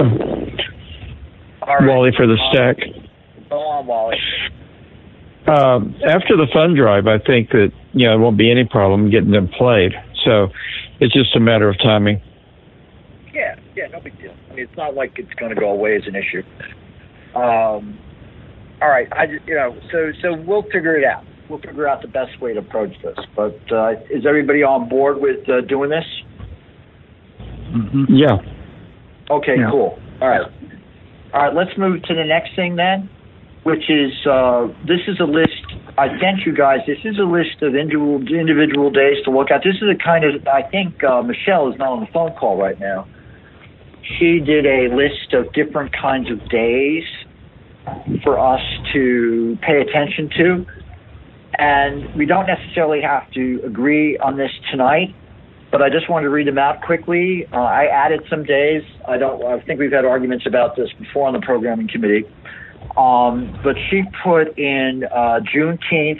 all right. Wally for the stack. Go on, Wally. Um, after the fund drive, I think that, you know, it won't be any problem getting them played. So it's just a matter of timing. Yeah, yeah, no big deal. I mean, it's not like it's going to go away as an issue. Um, all right, I just, you know, so so we'll figure it out. We'll figure out the best way to approach this. But uh, is everybody on board with uh, doing this? Mm-hmm. Yeah. Okay, yeah. Cool. All right. All right, let's move to the next thing then, which is uh, this is a list I sent you guys. This is a list of individual individual days to look at. This is a kind of, I think uh, Michelle is not on the phone call right now. She did a list of different kinds of days for us to pay attention to. And we don't necessarily have to agree on this tonight, but I just wanted to read them out quickly. Uh, I added some days. I don't. I think we've had arguments about this before on the programming committee. Um, but she put in uh, Juneteenth,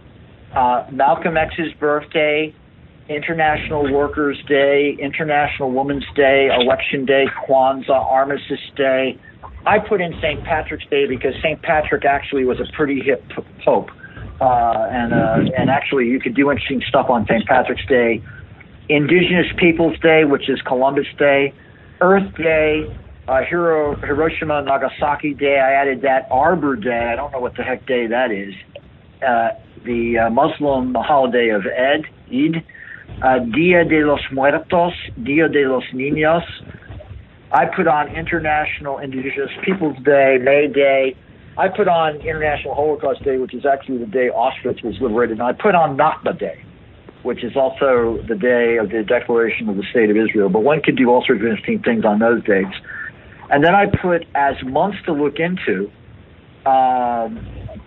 uh, Malcolm X's birthday, International Workers' Day, International Women's Day, Election Day, Kwanzaa, Armistice Day. I put in Saint Patrick's Day because Saint Patrick actually was a pretty hip p- pope. Uh, and uh, and actually you could do interesting stuff on Saint Patrick's Day. Indigenous Peoples Day, which is Columbus Day. Earth Day, uh, Hiro, Hiroshima Nagasaki Day. I added that. Arbor Day, I don't know what the heck day that is. Uh, the uh, Muslim holiday of Eid, Eid. Uh, Dia de los Muertos, Dia de los Niños. I put on International Indigenous Peoples Day, May Day. I put on International Holocaust Day, which is actually the day Auschwitz was liberated. And I put on Nakba Day, which is also the day of the declaration of the State of Israel. But one could do all sorts of interesting things on those dates. And then I put as months to look into, um,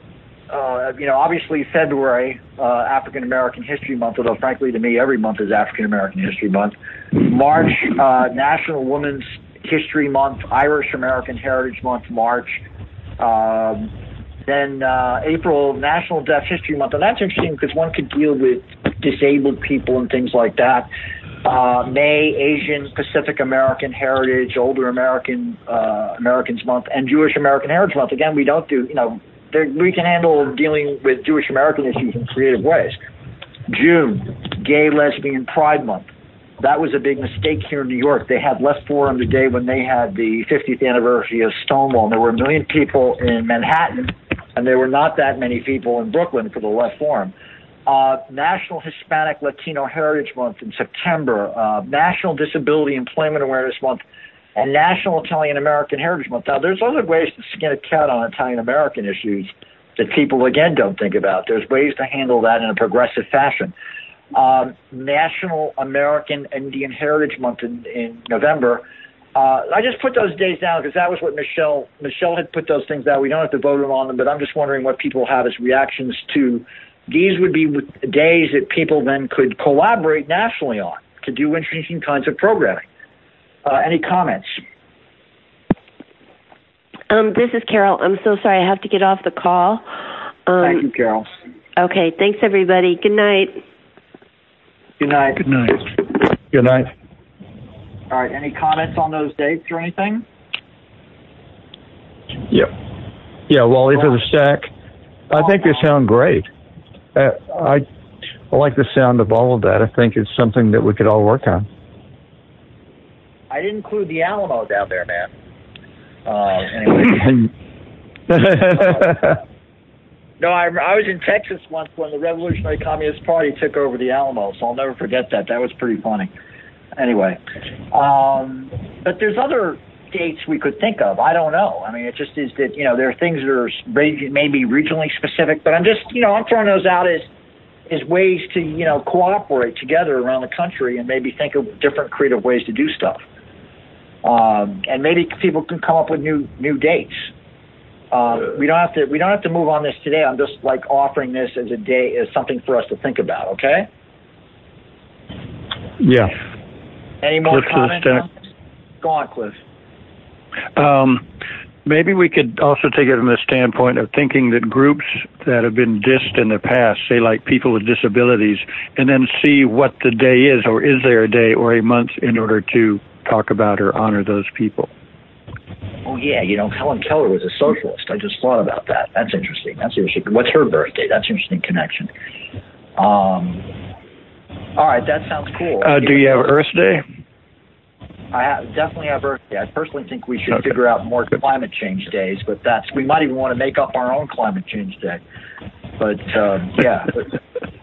uh, you know, obviously February, uh, African American History Month, although frankly to me every month is African American History Month. March, uh, National Women's History Month, Irish American Heritage Month, March. Um, then uh, April, National Deaf History Month, and that's interesting because one could deal with disabled people and things like that. Uh, May, Asian Pacific American Heritage, Older American uh, Americans Month, and Jewish American Heritage Month. Again, we don't do, you know, there, we can handle dealing with Jewish American issues in creative ways. June, Gay, Lesbian Pride Month. That was a big mistake here in New York. They had Left Forum today when they had the fiftieth anniversary of Stonewall. And there were a million people in Manhattan, and there were not that many people in Brooklyn for the Left Forum. Uh, National Hispanic Latino Heritage Month in September, uh, National Disability Employment Awareness Month, and National Italian American Heritage Month. Now, there's other ways to skin a cat on Italian American issues that people, again, don't think about. There's ways to handle that in a progressive fashion. Um, National American Indian Heritage Month in, in November. Uh, I just put those days down because that was what Michelle Michelle had put those things down. We don't have to vote on them, but I'm just wondering what people have as reactions to. These would be days that people then could collaborate nationally on to do interesting kinds of programming. Uh, any comments? Um, this is Carol. I'm so sorry. I have to get off the call. Um, Thank you, Carol. Okay. Thanks, everybody. Good night. Good night. Good night. Good night. All right. Any comments on those dates or anything? Yep. Yeah, Wally for the stack. I think they sound great. Uh, I, I like the sound of all of that. I think it's something that we could all work on. I didn't include the Alamo down there, man. Uh, anyway. No, I, I was in Texas once when the Revolutionary Communist Party took over the Alamo, so I'll never forget that. That was pretty funny. Anyway, um, but there's other dates we could think of. I don't know. I mean, it just is that, you know, there are things that are maybe regionally specific, but I'm just, you know, I'm throwing those out as, as ways to, you know, cooperate together around the country and maybe think of different creative ways to do stuff. Um, and maybe people can come up with new new dates. Um, we don't have to. We don't have to move on this today. I'm just like offering this as a day, as something for us to think about. Okay. Yeah. Any more Cliff comments? On this? Go on, Cliff. Um, maybe we could also take it from the standpoint of thinking that groups that have been dissed in the past, say like people with disabilities, and then see what the day is, or is there a day or a month in order to talk about or honor those people. Oh yeah, you know, Helen Keller was a socialist. I just thought about that. That's interesting. That's interesting. What's her birthday? That's an interesting connection. Um, all right, that sounds cool. Uh, do you have Earth Day? I have, definitely have Earth Day. I personally think we should Okay. figure out more climate change days, but that's we might even want to make up our own climate change day. But um, yeah, because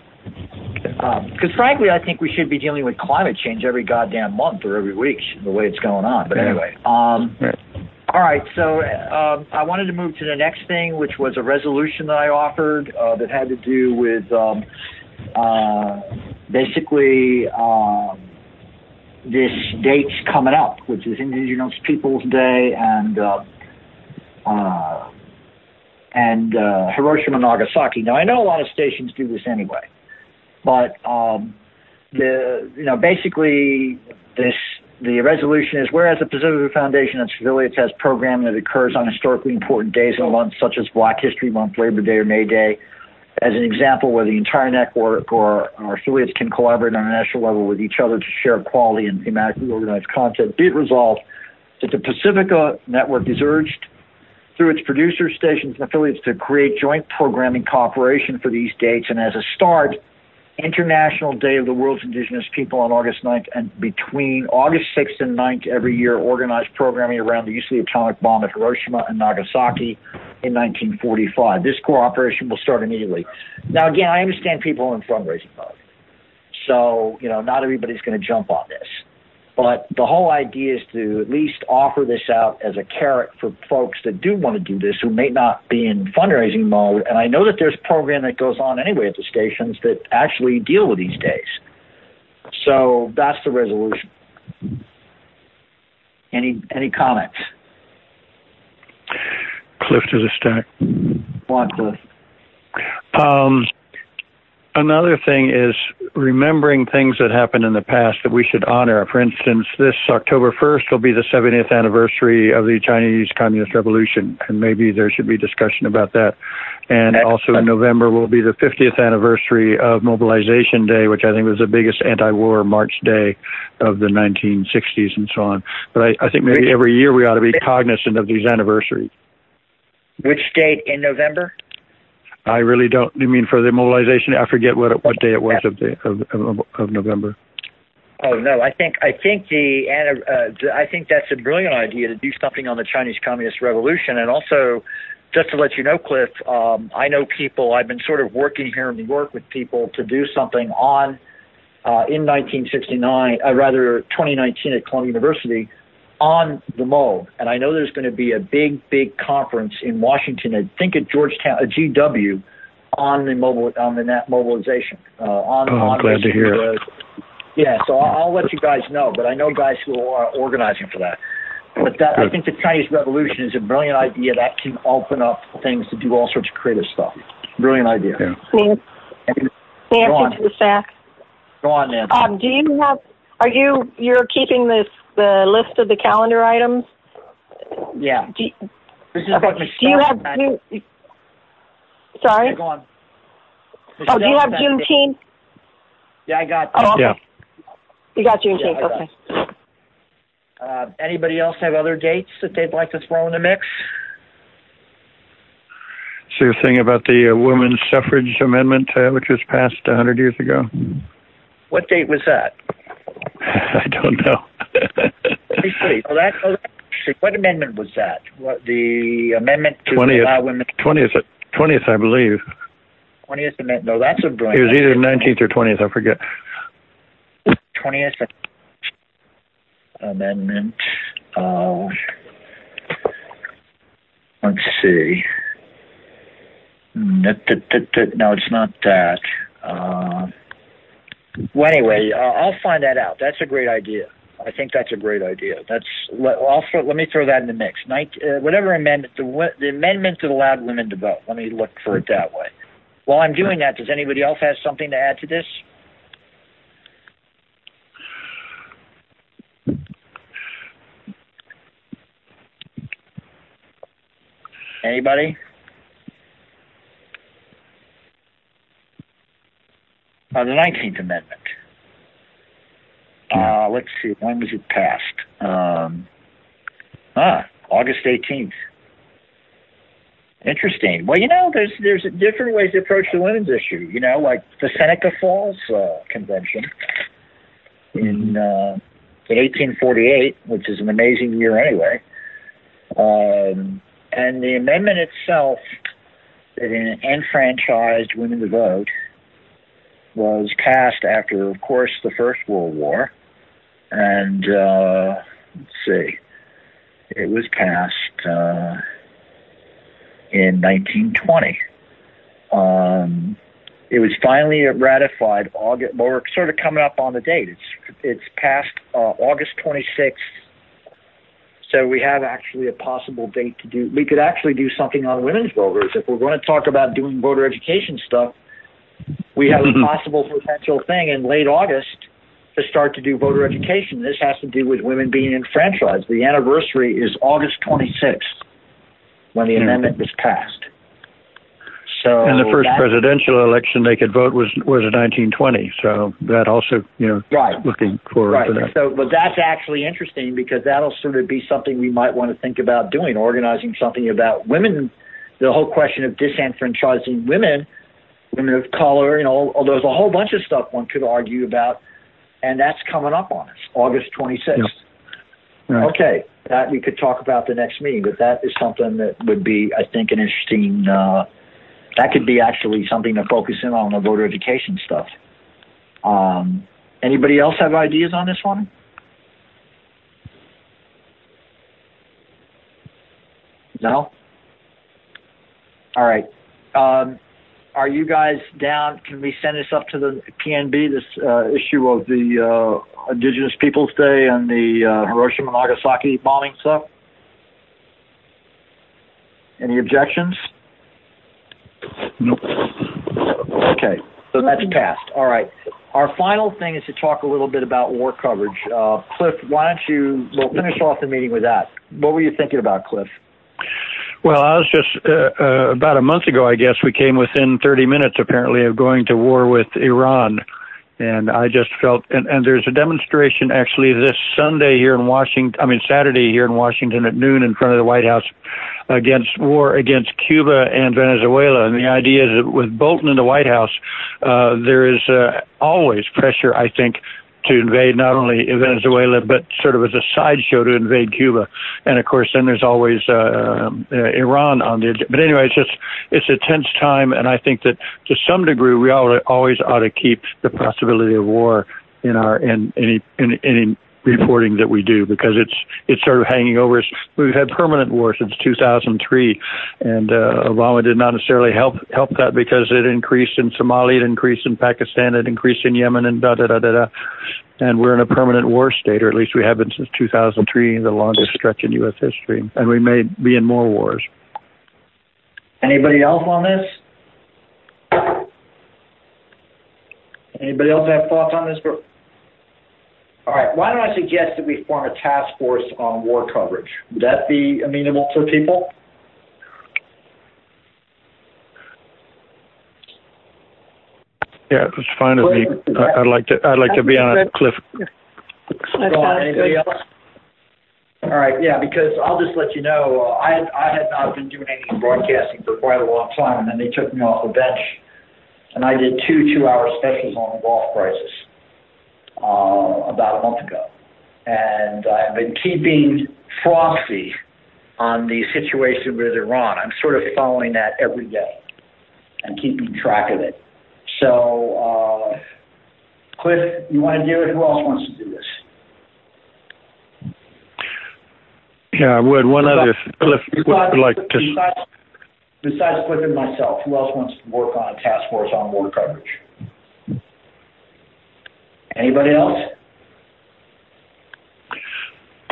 um, frankly, I think we should be dealing with climate change every goddamn month or every week, the way it's going on. But anyway, um, Right. all right. So um, I wanted to move to the next thing, which was a resolution that I offered uh, that had to do with um, uh, basically. Um, this date's coming up, which is Indigenous Peoples Day and uh, uh, and uh, Hiroshima and Nagasaki. Now, I know a lot of stations do this anyway, but um, the you know basically this the resolution is whereas the Pacific Foundation and its affiliates has programming that occurs on historically important days and months such as Black History Month, Labor Day, or May Day. As an example, where the entire network or our affiliates can collaborate on a national level with each other to share quality and thematically organized content, be it resolved that the Pacifica Network is urged through its producer stations and affiliates to create joint programming cooperation for these dates, and as a start, International Day of the World's Indigenous People on August ninth, and between August sixth and ninth every year, organized programming around the use of the atomic bomb at Hiroshima and Nagasaki in nineteen forty-five. This cooperation will start immediately. Now, again, I understand people are in fundraising mode, so you know not everybody's going to jump on this. But the whole idea is to at least offer this out as a carrot for folks that do want to do this who may not be in fundraising mode. And I know that there's a program that goes on anyway at the stations that actually deal with these days. So that's the resolution. Any any comments? Cliff to the stack. Go on, Cliff. Um, another thing is remembering things that happened in the past that we should honor. For instance, this October first will be the seventieth anniversary of the Chinese Communist Revolution, and maybe there should be discussion about that. And also in November will be the fiftieth anniversary of Mobilization Day, which I think was the biggest anti-war march day of the nineteen sixties and so on. But I, I think maybe every year we ought to be cognizant of these anniversaries. Which date in November? I really don't. You mean for the mobilization? I forget what what day it was of the of, of, of November. Oh no, I think I think the uh, I think that's a brilliant idea to do something on the Chinese Communist Revolution, and also just to let you know, Cliff, um, I know people. I've been sort of working here in New York with people to do something on uh, in nineteen sixty-nine, uh, rather twenty nineteen at Columbia University on the M O B, and I know there's going to be a big, big conference in Washington. I think at Georgetown, a G W, on the mobile on the net mobilization. Uh, on, oh, I'm on glad to hear. Uh, yeah, so I'll, I'll let you guys know, but I know guys who are organizing for that. But that, I think the Chinese Revolution is a brilliant idea that can open up things to do all sorts of creative stuff. Brilliant idea. Yeah. Nancy, Nancy to the stack. Go on, Nancy. Um, do you have? Are you you're keeping this the list of the calendar items? Yeah. Do you, this is okay. what do you have? Do you, sorry. Yeah, go on. Oh, do you have Juneteenth? Yeah, I got. Oh, okay. Yeah. You got Juneteenth. Yeah, okay. Uh, anybody else have other dates that they'd like to throw in the mix? So you're saying about the uh, women's suffrage amendment, uh, which was passed one hundred years ago? What date was that? I don't know. Let me see. Oh, that, oh, that, what amendment was that? What, the amendment to twentieth, allow women... twentieth, twentieth, I believe. twentieth amendment. No, that's a brilliant... It was either nineteenth or twentieth, I forget. twentieth amendment. Uh, let's see. No, it's not that. Uh, well, anyway, uh, I'll find that out. That's a great idea. I think that's a great idea. That's let, also let me throw that in the mix. Nin, uh, whatever amendment the, the amendment that allowed women to vote. Let me look for it that way. While I'm doing that, does anybody else have something to add to this? Anybody? Uh, the nineteenth Amendment. Uh, let's see, when was it passed? Um, ah, August eighteenth. Interesting. Well, you know, there's there's different ways to approach the women's issue. You know, like the Seneca Falls uh, Convention in uh, in eighteen forty-eight, which is an amazing year anyway. Um, and the amendment itself that enfranchised women to vote was passed after, of course, the First World War. And uh, let's see, it was passed uh, in nineteen twenty. Um, it was finally ratified August. Well, we're sort of coming up on the date. It's it's passed uh, August twenty-sixth. So we have actually a possible date to do. We could actually do something on women's voters if we're going to talk about doing voter education stuff. We have a possible potential thing in late August to start to do voter education. This has to do with women being enfranchised. The anniversary is August twenty-sixth when the yeah. amendment was passed. So and the first that, presidential election they could vote was was in nineteen twenty. So that also, you know, right. looking forward right. to that. So, but that's actually interesting because that'll sort of be something we might want to think about doing, organizing something about women, the whole question of disenfranchising women, women of color, you know, there's a whole bunch of stuff one could argue about, and that's coming up on us, August twenty-sixth. Yep. Right. Okay, that we could talk about the next meeting, but that is something that would be, I think, an interesting, uh, that could be actually something to focus in on the voter education stuff. Um, anybody else have ideas on this one? No? All right. Um, Are you guys down? Can we send this up to the P N B, this uh, issue of the uh, Indigenous Peoples Day and the uh, Hiroshima Nagasaki bombing stuff? Any objections? Nope. Okay, so that's passed. All right. Our final thing is to talk a little bit about war coverage. Uh, Cliff, why don't you, we'll finish off the meeting with that. What were you thinking about, Cliff? Well, I was just, uh, uh, about a month ago, I guess, we came within thirty minutes, apparently, of going to war with Iran. And I just felt, and, and there's a demonstration actually this Sunday here in Washington, I mean Saturday here in Washington at noon in front of the White House against war against Cuba and Venezuela. And the idea is that with Bolton in the White House, uh, there is uh, always pressure, I think, to invade not only Venezuela, but sort of as a sideshow to invade Cuba. And of course, then there's always uh, uh, Iran on the, but anyway, it's just, it's a tense time. And I think that to some degree, we all, always ought to keep the possibility of war in our, in any, in any reporting that we do, because it's, it's sort of hanging over us. We've had permanent war since two thousand three, and uh, Obama did not necessarily help, help that because it increased in Somalia, it increased in Pakistan, it increased in Yemen, and da, da, da, da, da. And we're in a permanent war state, or at least we have been since two thousand three, the longest stretch in U S history. And we may be in more wars. Anybody else on this? Anybody else have thoughts on this? All right, why don't I suggest that we form a task force on war coverage? Would that be amenable to people? Yeah, it's fine with me. I'd like to. I'd like to be on it, Cliff. Go on, anybody else? All right, yeah, because I'll just let you know, uh, I had I had not been doing any broadcasting for quite a long time, and then they took me off the bench, and I did two two-hour specials on the golf prices uh, about a month ago, and I've been keeping frosty on the situation with Iran. I'm sort of following that every day and keeping track of it. So, uh, Cliff, you want to do it? Who else wants to do this? Yeah, I would. One besides, other, Cliff besides, would like to... Besides, besides Cliff and myself, who else wants to work on a task force on war coverage? Anybody else?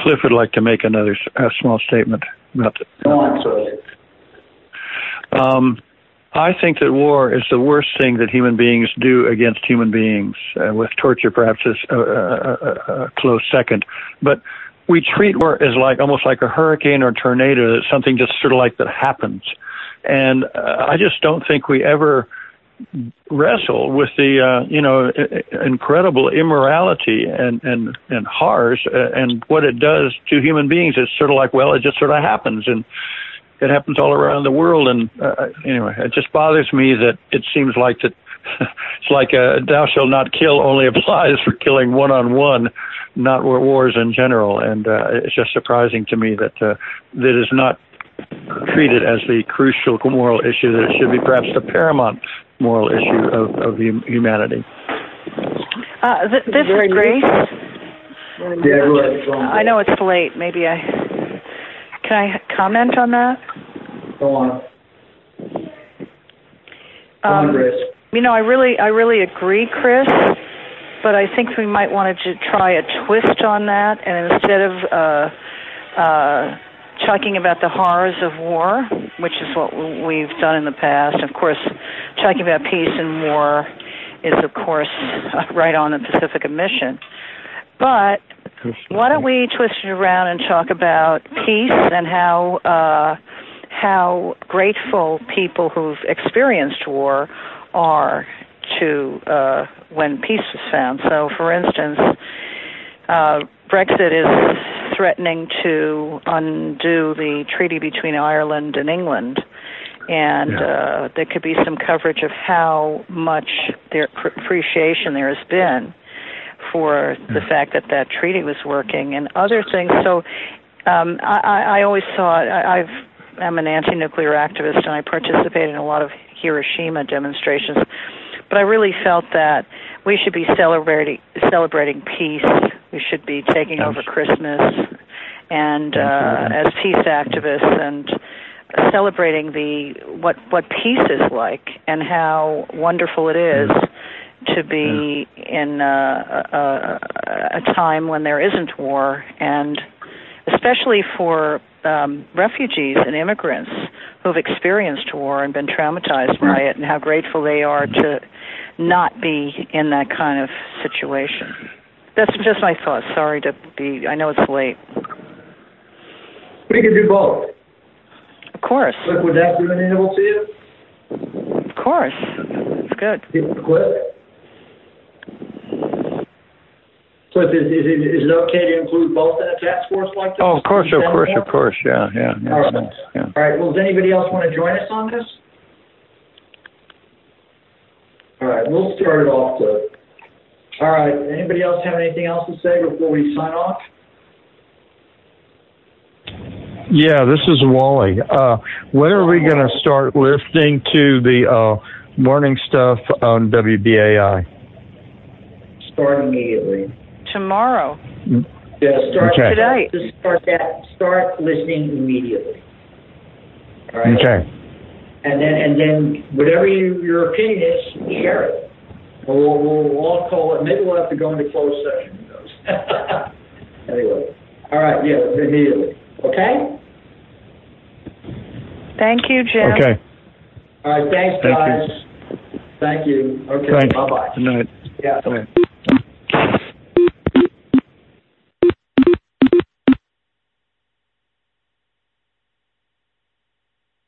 Cliff would like to make another uh, small statement about the. Go on, sorry. Um, I think that war is the worst thing that human beings do against human beings, uh, with torture perhaps as a, a, a, a close second. But we treat war as like almost like a hurricane or tornado, that something just sort of like that happens. And uh, I just don't think we ever wrestle with the uh, you know incredible immorality and and and horrors uh, and what it does to human beings. It's sort of like, well, it just sort of happens, and it happens all around the world. And uh, anyway, it just bothers me that it seems like that it's like a "thou shalt not kill" only applies for killing one on one, not wars in general. And uh, it's just surprising to me that uh, that is not treated as the crucial moral issue that it should be, perhaps the paramount moral issue of, of hum- humanity. Uh, th- this is Grace. Yeah, go ahead. I know it's late. Maybe I can I comment on that. Go on. Go Um, on, Grace. You know, I really, I really agree, Chris. But I think we might want to try a twist on that, and instead of uh, uh, talking about the horrors of war, which is what we've done in the past. Of course, talking about peace and war is, of course, right on the Pacifica mission. But why don't we twist it around and talk about peace and how uh, how grateful people who've experienced war are to uh, when peace was found. So, for instance, uh, Brexit is threatening to undo the treaty between Ireland and England, and yeah. uh, there could be some coverage of how much their appreciation there has been for yeah. the fact that that treaty was working and other things. So um, I, I always thought, I, I've, I'm an anti-nuclear activist, and I participate in a lot of Hiroshima demonstrations, but I really felt that we should be celebrating celebrating peace. We should be taking over Christmas and uh, as peace activists and celebrating the what what peace is like and how wonderful it is to be in uh, a, a time when there isn't war, and especially for um, refugees and immigrants who've experienced war and been traumatized by it, and how grateful they are to not be in that kind of situation. That's just my thought. Sorry to be, I know it's late. We can do both. Of course. Look, would that be amenable to you? Of course. It's good. Cliff? Cliff, is, is, it, is it okay to include both in a task force like this? Oh, of course, of course, of course, yeah, yeah. yeah, All right. yeah. All right, well, does anybody else want to join us on this? All right, we'll start it off, Cliff. All right, anybody else have anything else to say before we sign off? Yeah, this is Wally. Uh, when are we going to start listening to the uh, morning stuff on W B A I? Start immediately. Tomorrow. Yeah, start okay. today. Just start that. Start listening immediately. All right. Okay. And then, and then, whatever you, your opinion is, share it. We'll, we'll, we'll all call it. Maybe we'll have to go into closed session. Who knows? Anyway. All right. Yeah. Immediately. Okay. Thank you, Jim. Okay. All right. Thanks, Thank guys. you. Thank you. Okay. Thanks. Bye bye. Good night. Yeah. Okay.